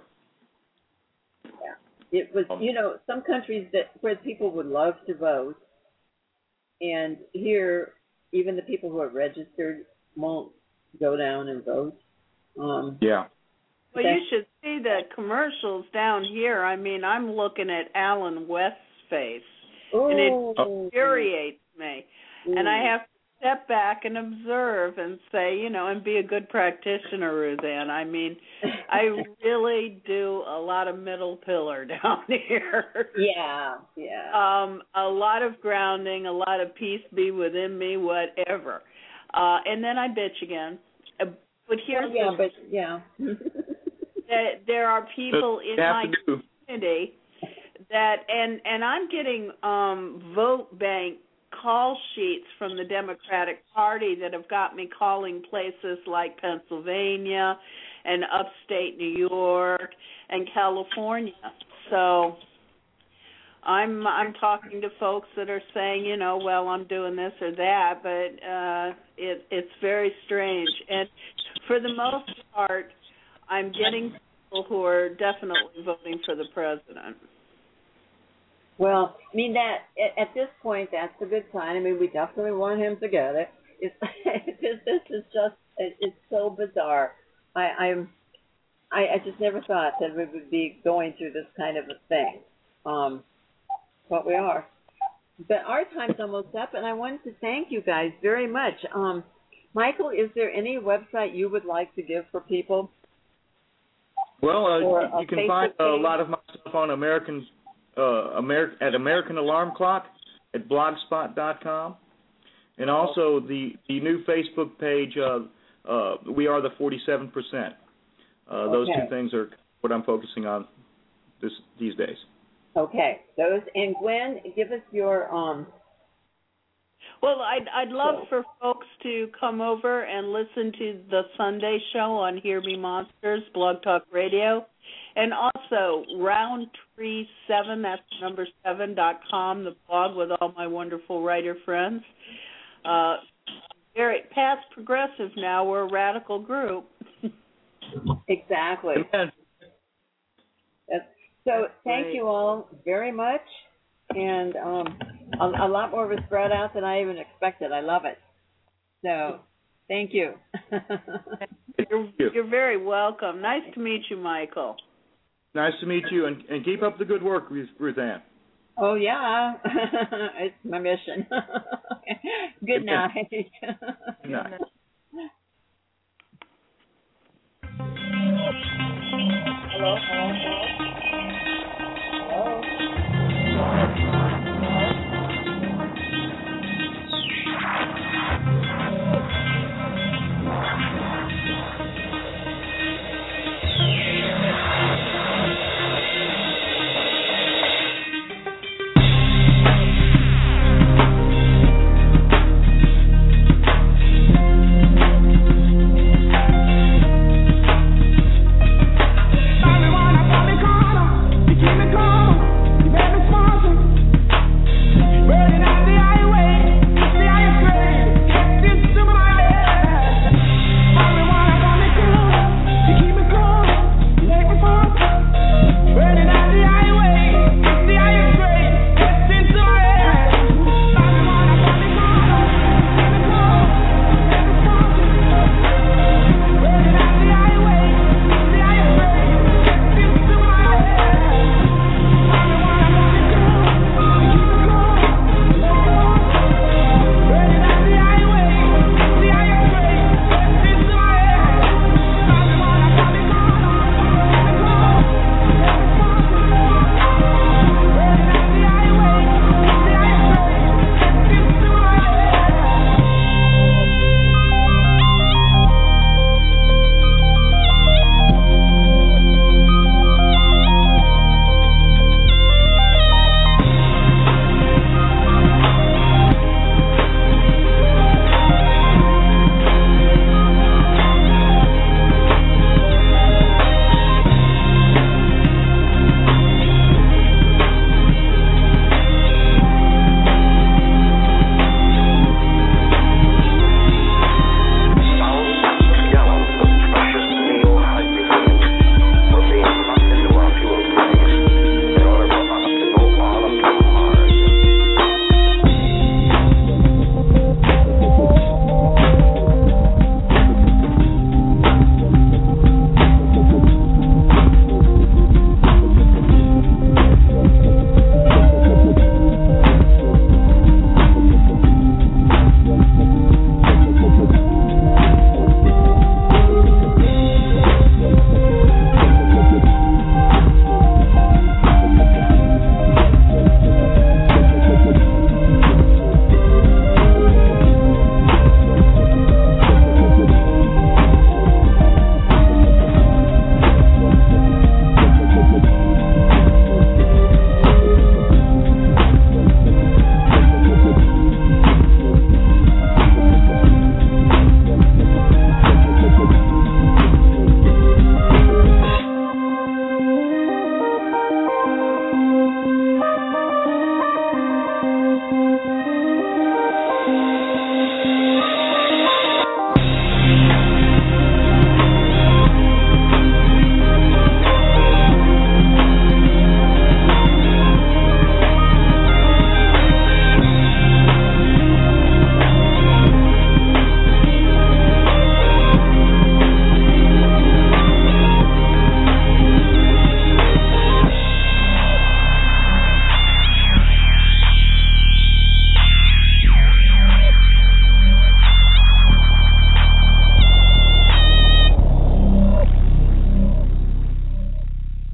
Yeah. It was, you know, some countries that where people would love to vote, and here, even the people who are registered won't go down and vote. Um, Yeah. Well, you should see the commercials down here. I mean, I'm looking at Alan West's face, oh, and it infuriates me. Ooh. And I have to step back and observe and say, you know, and be a good practitioner, Ruthann. I mean, I really do a lot of middle pillar down here. Yeah, yeah. Um, a lot of grounding, a lot of peace be within me, whatever. Uh, and then I bitch again. Uh, but here's well, yeah, the, but yeah. that there are people in my do. community that, and and I'm getting um, vote bank call sheets from the Democratic Party that have got me calling places like Pennsylvania and upstate New York and California. So I'm I'm talking to folks that are saying, you know, well, I'm doing this or that, but uh, it it's very strange. And for the most part, I'm getting people who are definitely voting for the president. Well, I mean that at this point, that's a good sign. I mean, we definitely want him to get it. It's, this, this is just it's so bizarre. I, I'm I, I just never thought that we would be going through this kind of a thing, um, but we are. But our time's almost up, and I wanted to thank you guys very much. Um, Michael, is there any website you would like to give for people? Well, uh, Or you, a you can Facebook find a page? lot of my stuff on American uh, Ameri- at American Alarm Clock at blogspot dot com, and also the the new Facebook page. Uh, uh, we are the forty-seven percent. Uh, those Okay. two things are what I'm focusing on this these days. Okay, those and Gwen, give us your um. Well, I'd I'd love for folks to come over and listen to the Sunday show on Hear Me Monsters, Blog Talk Radio, and also Roundtree Seven. That's number seven dot com, the blog with all my wonderful writer friends. Uh, very past progressive now. We're a radical group. Exactly. Amen. That's, so thank Great. you all very much, and um, a, a lot more of a spread out than I even expected. I love it. So thank you. You're, you're very welcome. Nice to meet you, Michael. Nice to meet you, and, and keep up the good work, Ruth, Ruth Ann. Oh yeah, it's my mission. Good night. Good night. Hello, hello, hello.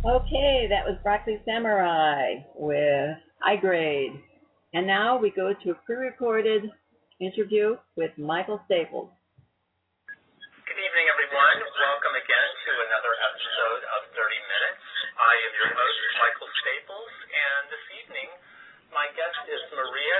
Okay, that was Broccoli Samurai with High Grade. And now we go to a pre-recorded interview with Michael Staples. Good evening, everyone. Welcome again to another episode of thirty minutes. I am your host, Michael Staples, and this evening my guest is Maria.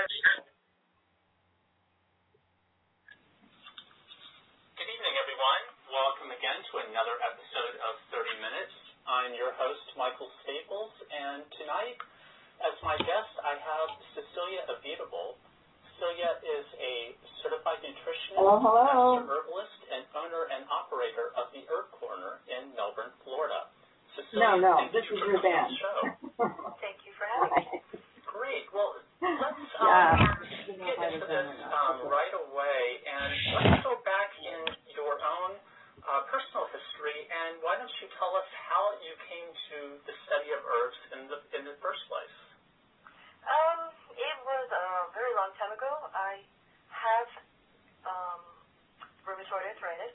Good evening, everyone. Welcome again to another episode of thirty minutes. I'm your host, Michael Staples, and tonight, as my guest, I have Cecilia Avidable. Cecilia is a certified nutritionist, hello, hello. master herbalist, and owner and operator of the Herb Corner in Melbourne, Florida. Cecilia, no, no, thank this you is for your coming band. on the show. Thank you for having me. Great. Well, let's um, Yeah. get into this um, right away, and let's go back in your own uh, personal history, and why don't you tell us how you came to the study of herbs in the in the first place? Um, it was a very long time ago. I have um, rheumatoid arthritis,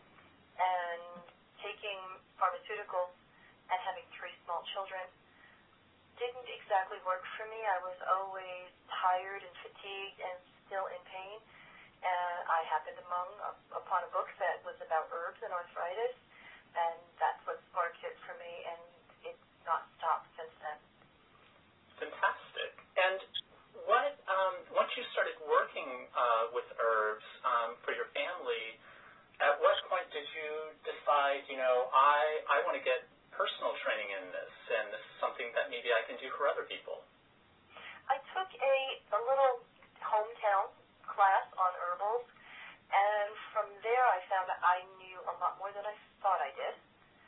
and taking pharmaceuticals and having three small children didn't exactly work for me. I was always tired and fatigued and still in pain. And I happened among upon a book that was about herbs and arthritis, and that's what sparked it for me, and it's not stopped since then. Fantastic. And what um, once you started working uh, with herbs um, for your family, at what point did you decide, you know, I, I want to get personal training in this, and this is something that maybe I can do for other people? I took a, a little hometown class on herbals, and from there I found that I knew a lot more than I thought I did,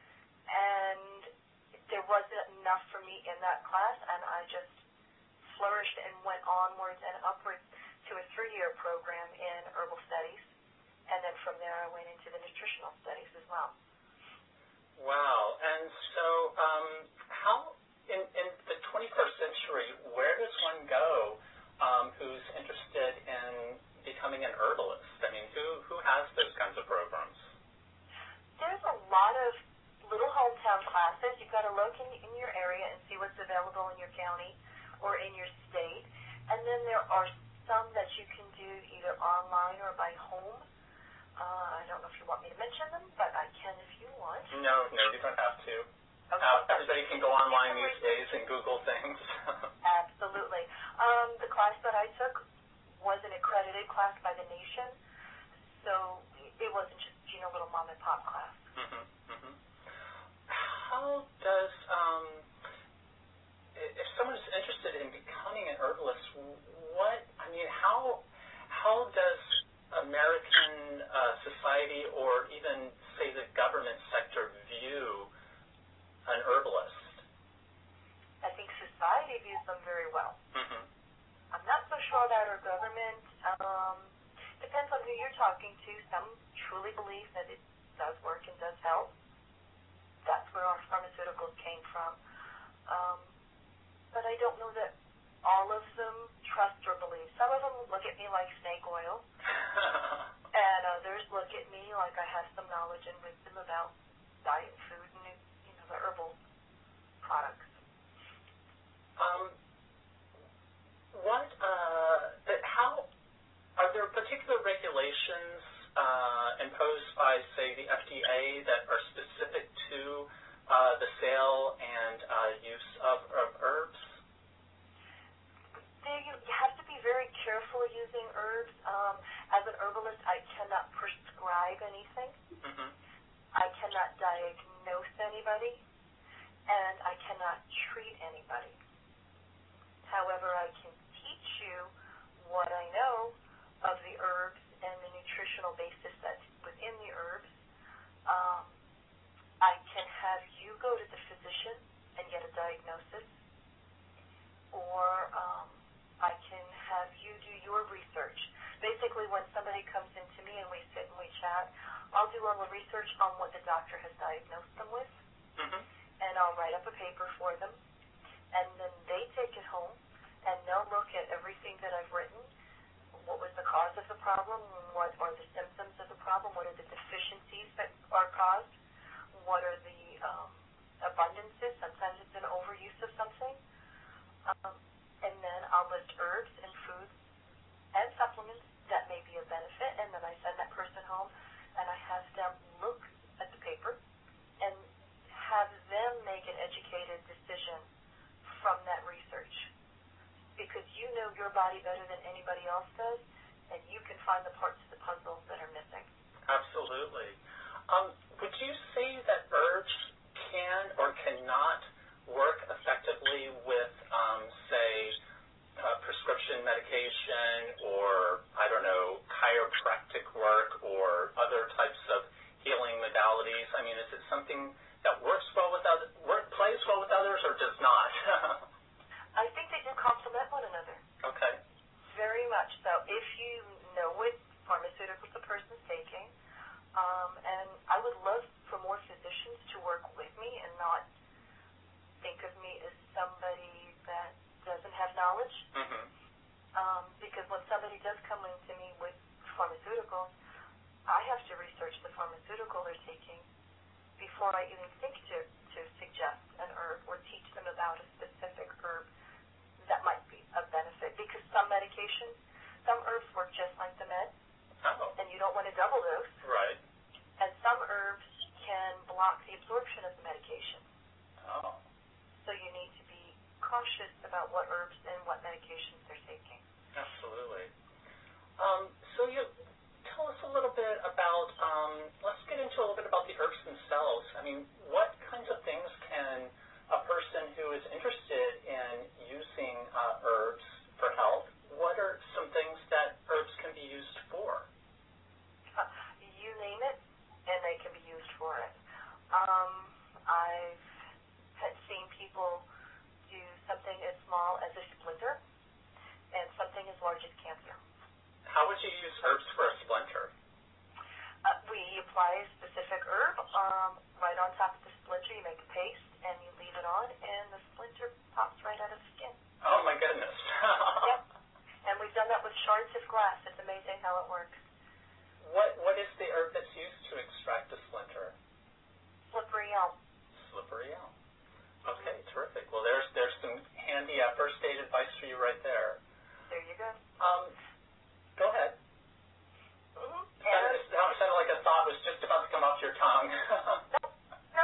and there wasn't enough for me in that class, and I just flourished and went onwards and upwards to a three-year program in herbal studies, and then from there I went into the nutritional studies as well. Wow. And so um, how, in, in the twenty-first century, where does one go um, who's interested in becoming an herbalist? I mean, who, who has those kinds of programs? There's a lot of little hometown classes. You've got to look in, in your area and see what's available in your county or in your state. And then there are some that you can do either online or by home. Uh, I don't know if you want me to mention them, but I can if you want. No, no, you don't have to. Okay. Uh, everybody can go online these days and Google things. Absolutely. Um, the class that I took was an accredited class by the nation, so it wasn't just, you know, little mom and pop class. Mm-hmm, mm-hmm. How does, um, if someone is interested in becoming an herbalist, what, I mean, how, how does American uh, society or even, say, the government sector view an herbalist? I think society views them very well. Mm-hmm. I'm not so sure about our government. Um, depends on who you're talking to. Some truly believe that it does work and does help. That's where our pharmaceuticals came from. Um, but I don't know that all of them trust or believe. Some of them look at me like snake oil, and others look at me like I have some knowledge and wisdom about diet, food, and, you know, the herbal products. Um, what, uh, how, are there particular regulations uh, imposed by, say, the F D A that are specific to uh, the sale and uh, use of, of herbs? There you have to be very careful using herbs. Um, as an herbalist, I cannot prescribe anything. Mm-hmm. I cannot diagnose anybody, and I cannot treat anybody. However, I can teach you what I know of the herbs and the nutritional basis that's within the herbs. Um, I can have you go to the physician and get a diagnosis, or um, I can have you do your research. Basically, when somebody comes into me and we sit and we chat, I'll do all the research on what the doctor has diagnosed them with, Mm-hmm. and I'll write up a paper for them, and then they take it home, and they'll look at everything that I've written. What was the cause of the problem? What are the symptoms of the problem? What are the deficiencies that are caused? What are the um, abundances? Sometimes know your body better than anybody else does, and you can find the parts of the puzzle that are missing. Absolutely. Um, would you say that herbs can or cannot work effectively with, um, say, uh, prescription medication or, I don't know, chiropractic work or other types of healing modalities? I mean, is it something that works well with other, work, plays well with others or does not? I think they do complement one another. Okay. Very much so. If you know what pharmaceuticals the person's taking, um, and I would love for more physicians to work with me and not think of me as somebody that doesn't have knowledge. Mm-hmm. Um, because when somebody does come into me with pharmaceuticals, I have to research the pharmaceutical they're taking before I even think to, to suggest an herb or teach them about a specific herb that might be of benefit. Because some medications, some herbs work just like the med, Oh. and you don't want to double dose. Right. And some herbs can block the absorption of the medication. Oh. So you need to be cautious about what herbs and what medications they're taking. Absolutely. Um, so you tell us a little bit about, um, let's get into a little bit about the herbs themselves. I mean, what kinds of things can a person who is interested in using uh, herbs for health, what are some things that herbs can be used for? Uh, you name it, and they can be used for it. Um, I've had seen people do something as small as a splinter and something as large as cancer. How would you use herbs for a splinter? Uh, we apply a specific herb um, right on top of the splinter. You make a paste, and you leave it on, and the splinter pops right out of the skin. Oh, my goodness. Yep. And we've done that with shards of glass. It's amazing how it works. What What is the herb that's used to extract a splinter? Slippery elm. Slippery elm. Okay, terrific. Well, there's there's some handy uh, first aid advice for you right there. There you go. Um, go ahead. Mm-hmm. Sounded, it sounded like a thought was just about to come off your tongue. No.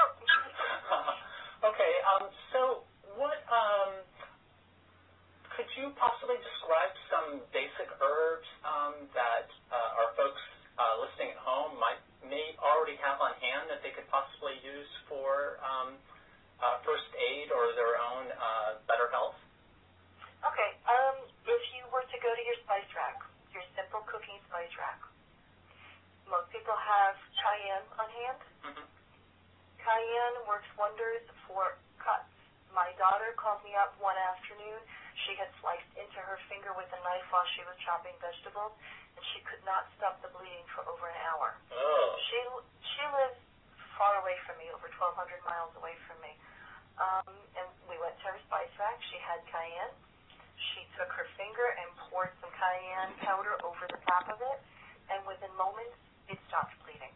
Okay, um, so what, um, could you possibly describe some basic herbs um, that uh, our folks uh, listening at home might may already have on hand that they could possibly use for um, uh, first aid or their own uh, better health? Okay. Um, if you were to go to your spice rack, your simple cooking spice rack, most people have cayenne on hand. Mm-hmm. Cayenne works wonders for cuts. My daughter called me up one afternoon. She had sliced into her finger with a knife while she was chopping vegetables, and she could not stop the bleeding for over an hour. Oh. She she lives far away from me, over twelve hundred miles away from me. Um, and we went to her spice rack. She had cayenne. She took her finger and poured some cayenne powder over the top of it, and within moments, it stopped bleeding.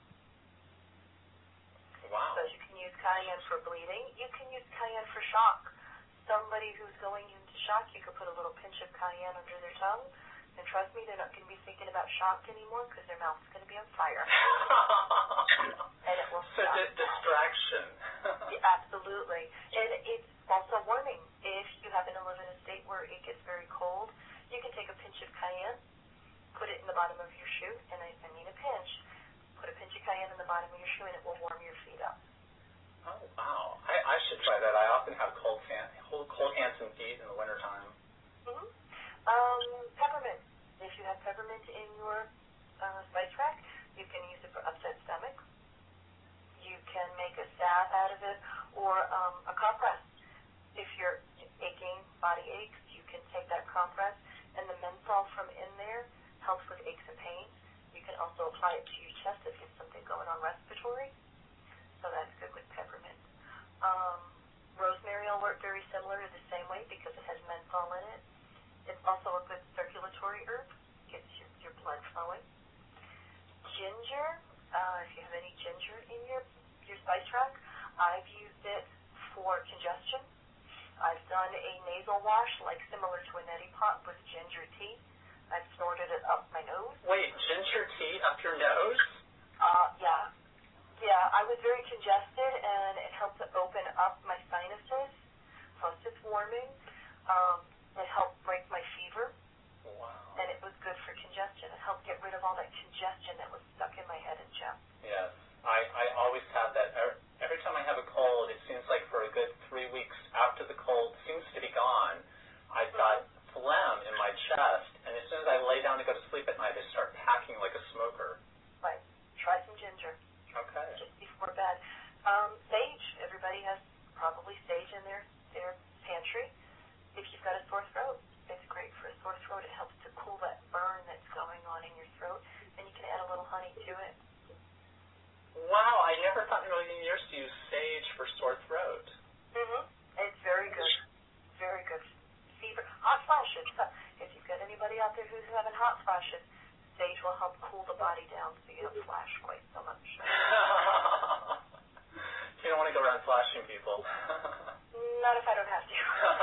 Wow. So you can use cayenne for bleeding. You can use cayenne for shock. Somebody who's going into shock, you could put a little pinch of cayenne under their tongue, and trust me, they're not going to be thinking about shock anymore because their mouth's going to be on fire. And it will So stop. di- distraction. Yeah, absolutely. And it's also warming. If you happen to live in a state where it gets very cold, you can take a pinch of cayenne, put it in the bottom of your shoe, and I, I mean a pinch. Put a pinch of cayenne in the bottom of your shoe, and it will warm your feet up. Oh, wow. I, I should try that. I often have cold, hand, cold hands and feet in the wintertime. Mm-hmm. Um, peppermint. If you have peppermint in your uh, spice rack, you can use it for upset stomach. You can make a salve out of it, or um, a compress. If you're aching, body aches, you can take that compress, and the menthol from in there helps with aches and pains. You can also apply it to your chest if you have something going on respiratory. So that's good with peppermint. Um, rosemary will work very similar to the same way because it has menthol in it. It's also a good circulatory herb. Gets your, your blood flowing. Ginger, uh, if you have any ginger in your, your spice rack, I've used it for congestion. I've done a nasal wash, like similar to a neti pot, with ginger tea. I've snorted it up my nose. Wait, ginger tea up your nose? Uh, yeah. Yeah, I was very congested, and it helped to open up my sinuses. Plus, it's warming. Um, it helped break my fever. help cool the body down so you don't flash quite so much. You don't want to go around flashing people. Not if I don't have to.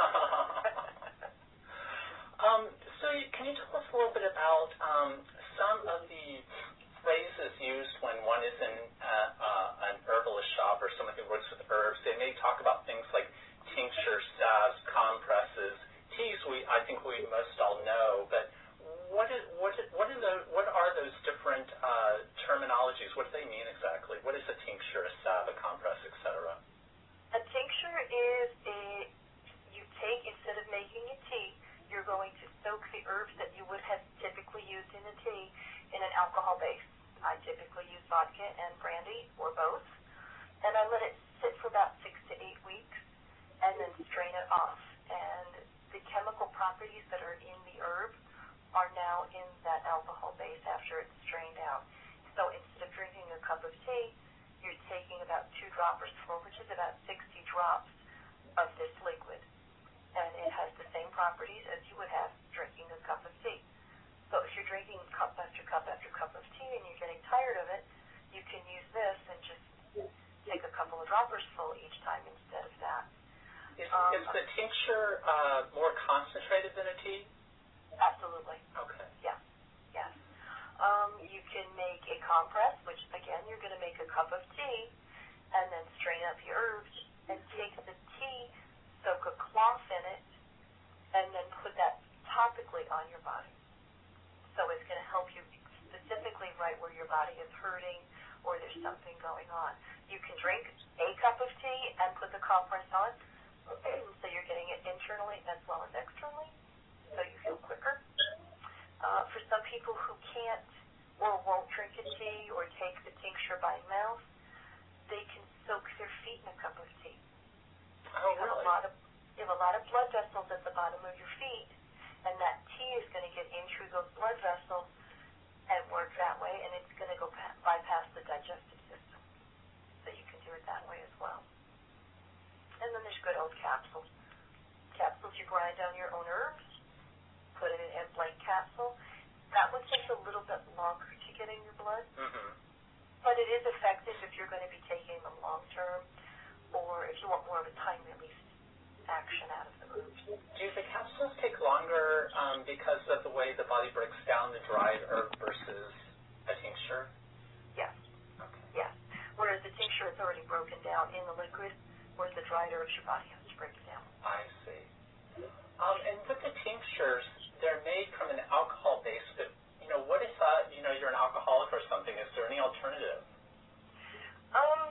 um, so you, can you tell us a little bit about um, some of the phrases used when one is in uh, uh, an herbalist shop or someone who works with herbs? They may talk about things like tinctures, salves, compresses, teas. We, I think we most all know, but what is what is, what is the, what are those different uh, terminologies? What do they mean exactly? What is a tincture, a salve, a compress, et cetera? A tincture is a you take instead of making a tea, you're going to soak the herbs that you would have typically used in a tea in an alcohol base. I typically use vodka and brandy or both, and I let it sit for about six to eight weeks, and then strain it off. And the chemical properties that are in the herb are now in that alcohol base after it's strained out. So instead of drinking a cup of tea, you're taking about two droppers full, which is about sixty drops of this liquid. And it has the same properties as you would have drinking a cup of tea. So if you're drinking cup after cup after cup of tea and you're getting tired of it, you can use this and just take a couple of droppers full each time instead of that. Is, um, is the tincture uh, more concentrated than a tea? Absolutely. Okay. Yeah. Yes. Um, you can make a compress, which again you're going to make a cup of tea, and then strain up your herbs and take the tea, soak a cloth in it, and then put that topically on your body. So it's going to help you specifically right where your body is hurting or there's something going on. You can drink a cup of tea and put the compress on, so you're getting it internally as well as externally, so you feel quicker. Uh, for some people who can't or won't drink a tea or take the tincture by mouth, they can soak their feet in a cup of tea. Oh, you have really? a lot of you have a lot of blood vessels at the bottom of your feet, and that tea is going to get in through those blood vessels and work that way, and it's going to go pa- bypass the digestive system. So you can do it that way as well. And then there's good old capsules. Capsules, you grind down your own herbs, put it in a blank capsule. That one takes a little bit longer to get in your blood, Mm-hmm. but it is effective if you're going to be taking them long term, or if you want more of a time release action out of the herbs. Do the capsules take longer um, because of the way the body breaks down the dried herb versus a tincture? Yes. Okay. Yes. Whereas the tincture is already broken down in the liquid, whereas the dried herbs, your body has to break it down. I see. Um, and with the tinctures, they're made from an alcohol base, but, you know, what if, uh, you know, you're an alcoholic or something? Is there any alternative? Um,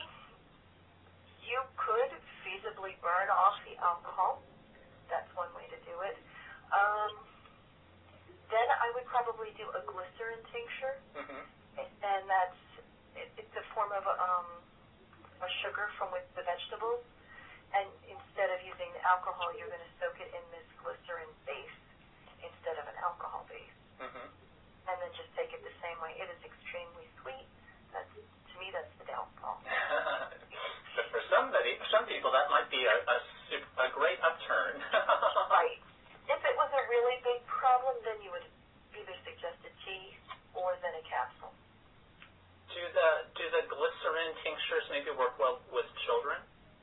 you could feasibly burn off the alcohol. That's one way to do it. Um, then I would probably do a glycerin tincture, Mm-hmm. and that's it, it's a form of a, um, a sugar from with the vegetables. And instead of using the alcohol, you're going to soak it in this glycerin base instead of an alcohol base. Mm-hmm. And then just take it the same way. It is extremely sweet. That's, to me, that's the downfall. But for somebody, for some people, that might be a, a, sup- a great upturn. Right. If it was a really big problem, then you would either suggest a tea or then a capsule. Do the do the glycerin tinctures maybe work well with children?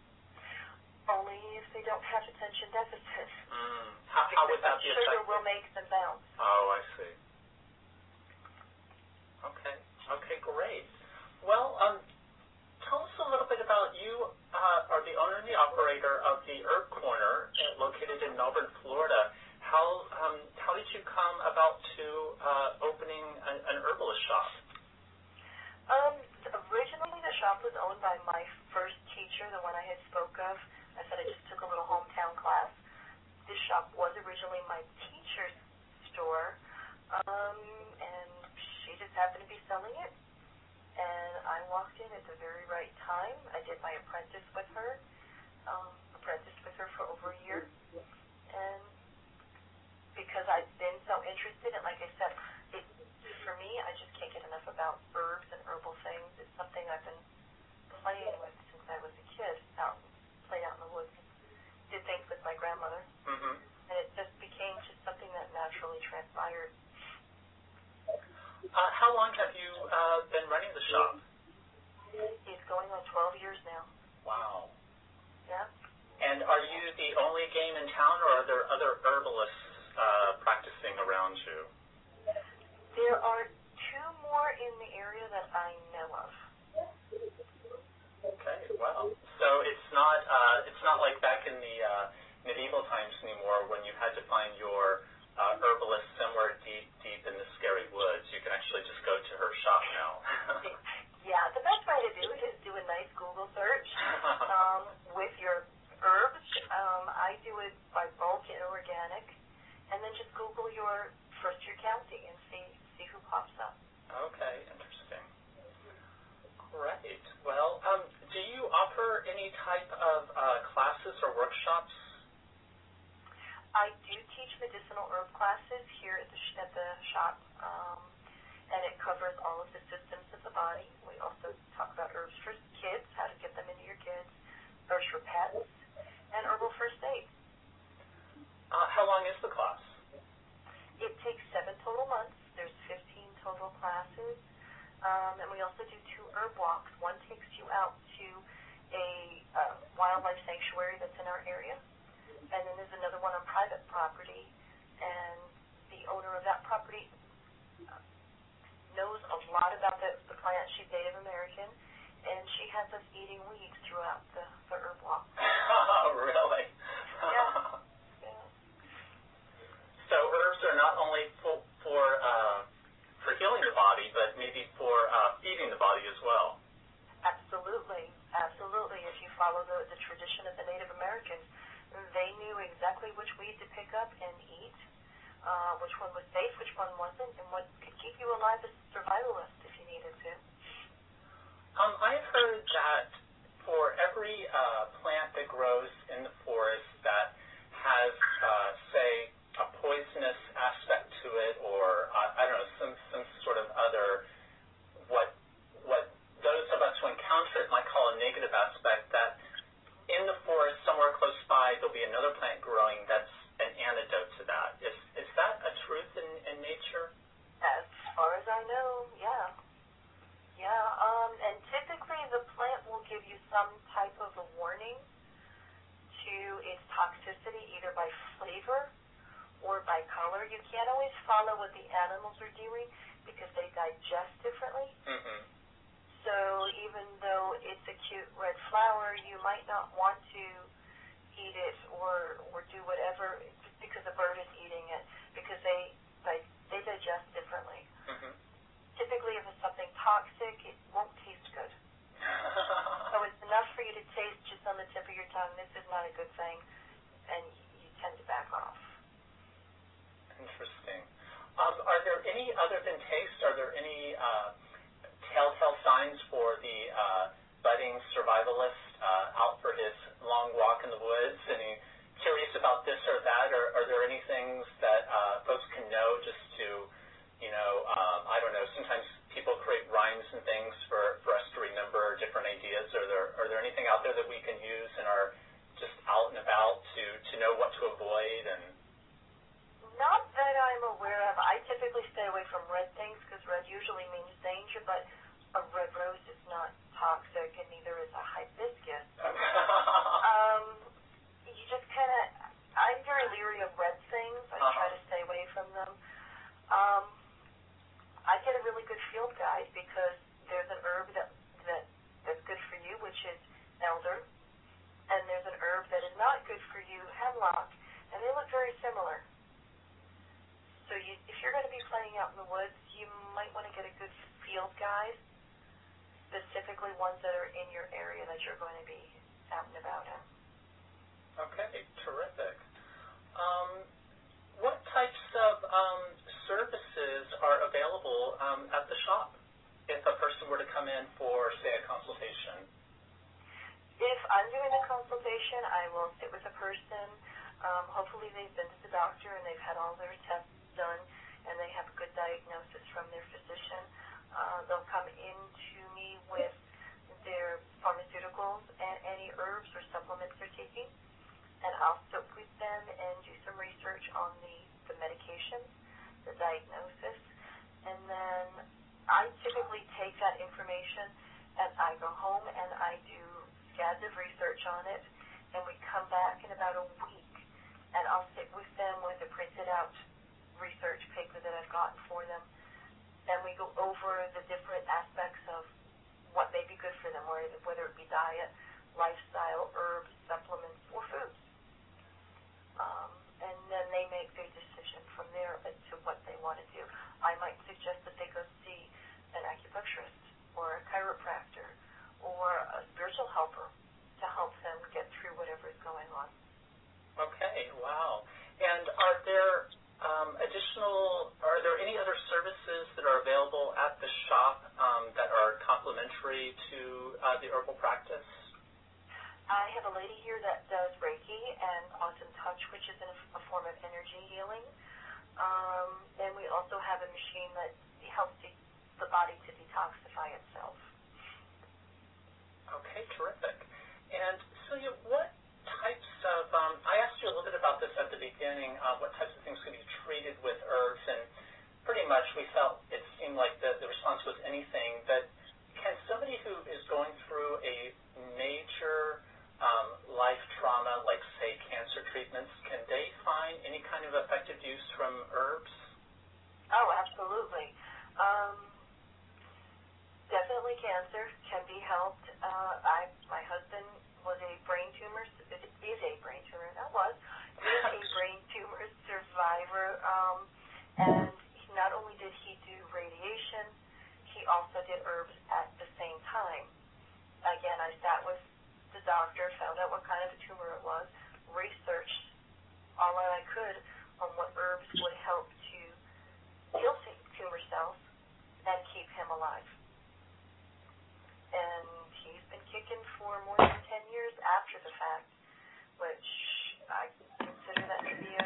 Only if they don't have attention deficit. Mm. How, how would that be Sugar effective? will make them bounce. Oh, I see. Okay. Okay, great. Well, um, tell us a little bit about you. Uh, are the owner and the operator of the Herb Corner, uh, located in Melbourne, Florida. How um, how did you come about to uh, opening an, an herbalist shop? Um, originally the shop was owned by my first teacher, the one I had spoke of. I said I just took a little hometown class. This shop was originally my teacher's store, um, and she just happened to be selling it. And I walked in at the very right time. I did my apprentice with her, um, apprenticed with her for over a year. And because I've been so interested, and like I said, it, for me, I just can't get enough about herbs and herbal things. It's something I've been playing with since I was a kid out in how long have you uh, been running the shop? It's going on twelve years now. Wow. Yeah. And are you the only game in town, or are there other herbalists uh, practicing around you? There are two more in the area that I know of. Okay, wow. So it's not uh, it's not like back in the uh, medieval times anymore when you had to find your uh, herbalist somewhere deep, deep in the scary woods. You can actually just go to her shop now. Yeah, the best way to do it is do a nice Google search um, with your herbs. Um, I do it by bulk and organic, and then just Google your first your county and see see who pops up. Okay, interesting. Great. Well, um, do you offer any type of uh, classes or workshops? I do teach medicinal herb classes here at the sh- at the shop, um, and it covers all of the systems of the body. We also talk about herbs for kids, how to get them into your kids, herbs for pets, and herbal first aid. Uh, how long is the class? It takes seven total months. There's fifteen total classes, um, and we also do two herb walks. One takes you out to a uh, wildlife sanctuary that's in our area, and then there's another one on private property, and the owner of that property knows a lot about the, the plant. She's Native American, and she has us eating weeds throughout the, the herb walk. Oh, really? Yeah. Yeah. So herbs are not only for for, uh, for healing the body, but maybe for uh, feeding the body as well. Absolutely, absolutely. If you follow the, the tradition of the Native Americans, they knew exactly which weed to pick up and eat, uh, which one was safe, which one wasn't, and what could keep you alive as a survivalist if you needed to. Um, I've heard that for every uh, plant that grows in the forest that has, uh, say, a poisonous aspect to it, or uh, I don't know, some some sort of other what what those of us who encounter it might call a negative aspect, that in the forest somewhere close by there'll be another plant growing that's an antidote to that. Is is that a truth in, in nature? As far as I know, yeah. Yeah, um, and typically the plant will give you some type of a warning to its toxicity, either by flavor or by color. You can't always follow what the animals are doing because they digest differently. Mm-hmm. So even though it's a cute red flower, you might not want to eat it or or do whatever just because a bird is eating it, because they they, they digest differently. Mm-hmm. Typically, if it's something toxic, it won't taste good. So it's enough for you to taste just on the tip of your tongue, this is not a good thing, and you tend to back off. Interesting. Um, are there any, other than taste, are there any uh, telltale signs for the uh, budding survivalist uh, out for his long walk in the woods? Any curious about this or that, or are there any things that uh, folks can know just to, you know, um, I don't know, sometimes people create rhymes and things for, for us to remember different ideas. Are there are there anything out there that we can use in our just out and about to, to know what to avoid? And not that I'm aware of. I typically stay away from red things because red usually means danger, but a red rose is not toxic, and neither is a hibiscus. um, you just kind of, I'm very leery of red things. I uh-huh. try to stay away from them. Um, I get a really good field guide because there's an herb that, that that's good for you, which is elder, and there's an herb that is not good for you, hemlock, and they look very similar. So you, if you're going to be playing out in the woods, you might want to get a good field guide, specifically ones that are in your area that you're going to be out and about in. Okay, terrific. Um, what types of um, services are available um, at the shop if a person were to come in for, say, a consultation? If I'm doing a consultation, I will sit with a person. Um, hopefully they've been to the doctor and they've had all their tests done and they have a good diagnosis from their physician. Uh, they'll come in to me with their pharmaceuticals and any herbs or supplements they're taking, and I'll sit with them and do some research on the, the medications, the diagnosis, and then I go home and I do scads of research on it, and we come back in about a week, and I'll sit with them with a printed out research paper that I've gotten for them, and we go over the different aspects of what may be good for them, whether it be diet, lifestyle, herbs, supplements, or foods. Um, and then they make their decision from there as to what they want to do. I might suggest that they go see an acupuncturist or a chiropractor or a spiritual helper to help them get through whatever is going on. Okay, wow. And are there um, additional, are there any other services that are available at the shop um, that are complementary to uh, the herbal practice? I have a lady here that does Reiki and Quantum Touch, which is in a, a form of energy healing. Um, and we also have a machine that helps the, the body to detoxify itself. Okay, terrific. And Celia, what types of, um, I asked you a little bit about this at the beginning, uh, what types of things could be treated with herbs, and pretty much we felt it seemed like the, the response was anything, but can somebody who is going through a major um, life trauma, like, say, cancer treatments, can they find any kind of effective use from herbs? Oh, absolutely. Um, definitely cancer can be helped. Uh, I, my husband was a brain tumor, is a brain tumor, that was, is a brain tumor survivor, um, and he, not only did he do radiation, he also did herbs at the same time. Again, I sat with the doctor, found out what kind of a tumor it was, researched all that I could on what herbs would help to kill tumor cells and keep him alive. And he's been kicking for more than ten years after the fact, which I consider that to be a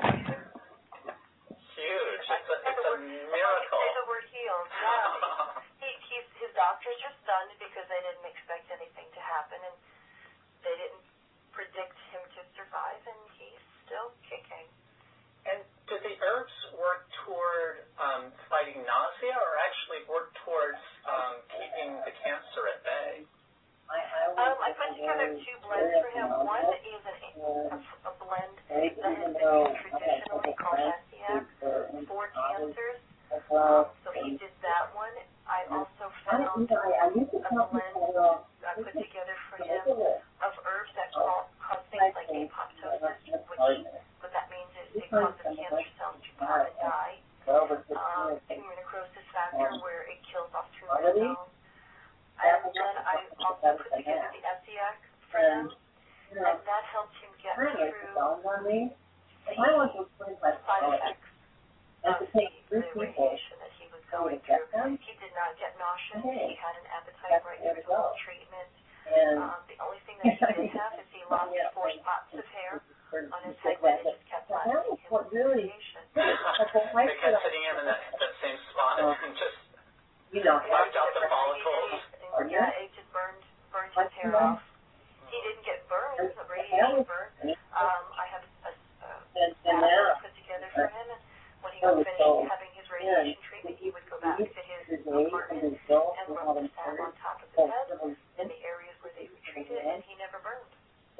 huge. It's a, it's a word, miracle. Say the word healed. Yeah. he, he's, his doctors are stunned because they didn't expect anything to happen, and they didn't predict him to survive, and he's still kicking. And do the herbs work toward um, fighting nausea, or actually work towards um, keeping the cancer at bay? Um, I put together two blends for him. One is an, a, a blend that has been used traditionally called Asiac for cancers. Um, so he did that one. I also found a blend I put together for him of herbs that cause, cause things like apoptosis, which what that means is it causes cancer cells to pop and die. Um, tumor necrosis factor, where it kills off tumor cells. And then I also put together the Asiac for him, and that helped him get through the side effects of the, the radiation that he was going through. He did not get nauseous. He had an appetite right through the whole treatment. Um, the only thing that he did have is he lost four spots of hair on his head when it just kept lasting him with radiation. They kept sitting him in that, that same spot and just You know, wiped out the follicles. Yeah, it just burned burned his hair off. He didn't get burned, a radiation burn. Um, I have a, a, a salve put together for him, and when he was finished having his radiation treatment, he would go back to his apartment and rub the salve on top of his head in the areas where they were treated, and he never burned.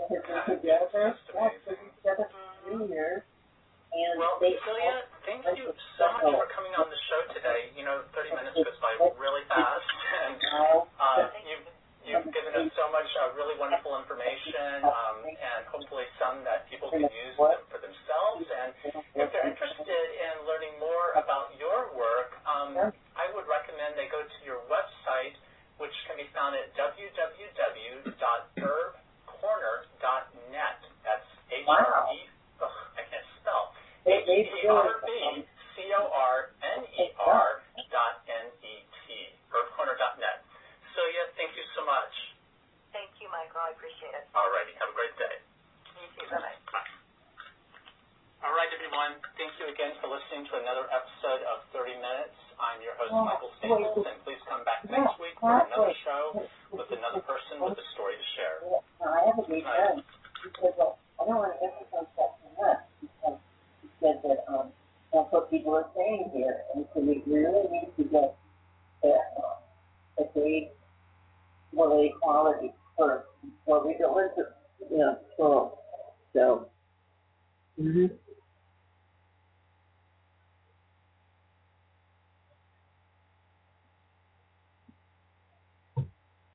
Mm-hmm. Well, Celia, thank you so much for coming on the show today. You know, thirty minutes goes by really fast, and uh, you've, you've given us so much uh, really wonderful information, um, and hopefully some that people can use them for themselves. And if they're interested in learning more about your work, um, I would recommend they go to your website, which can be found at w w w dot herb corner dot net. That's H R E, I can't spell. H E R B C O R N E R dot N E T, herb corner dot net. Celia, thank you so much. Thank you, Michael. I appreciate it. All righty. Have a great day. You too. Bye-bye. Bye. All right, everyone. Thank you again for listening to another episode of thirty minutes. I'm your host, Michael Staples, and please come back next week for another show with another person with a story to share. I have a good friend. He said, well, I don't want to emphasize that too much, because he said that um, that's what people are saying here, and so we really need to get that, uh, that they, well, they biology first before we go into, you know, soil. So, mm-hmm.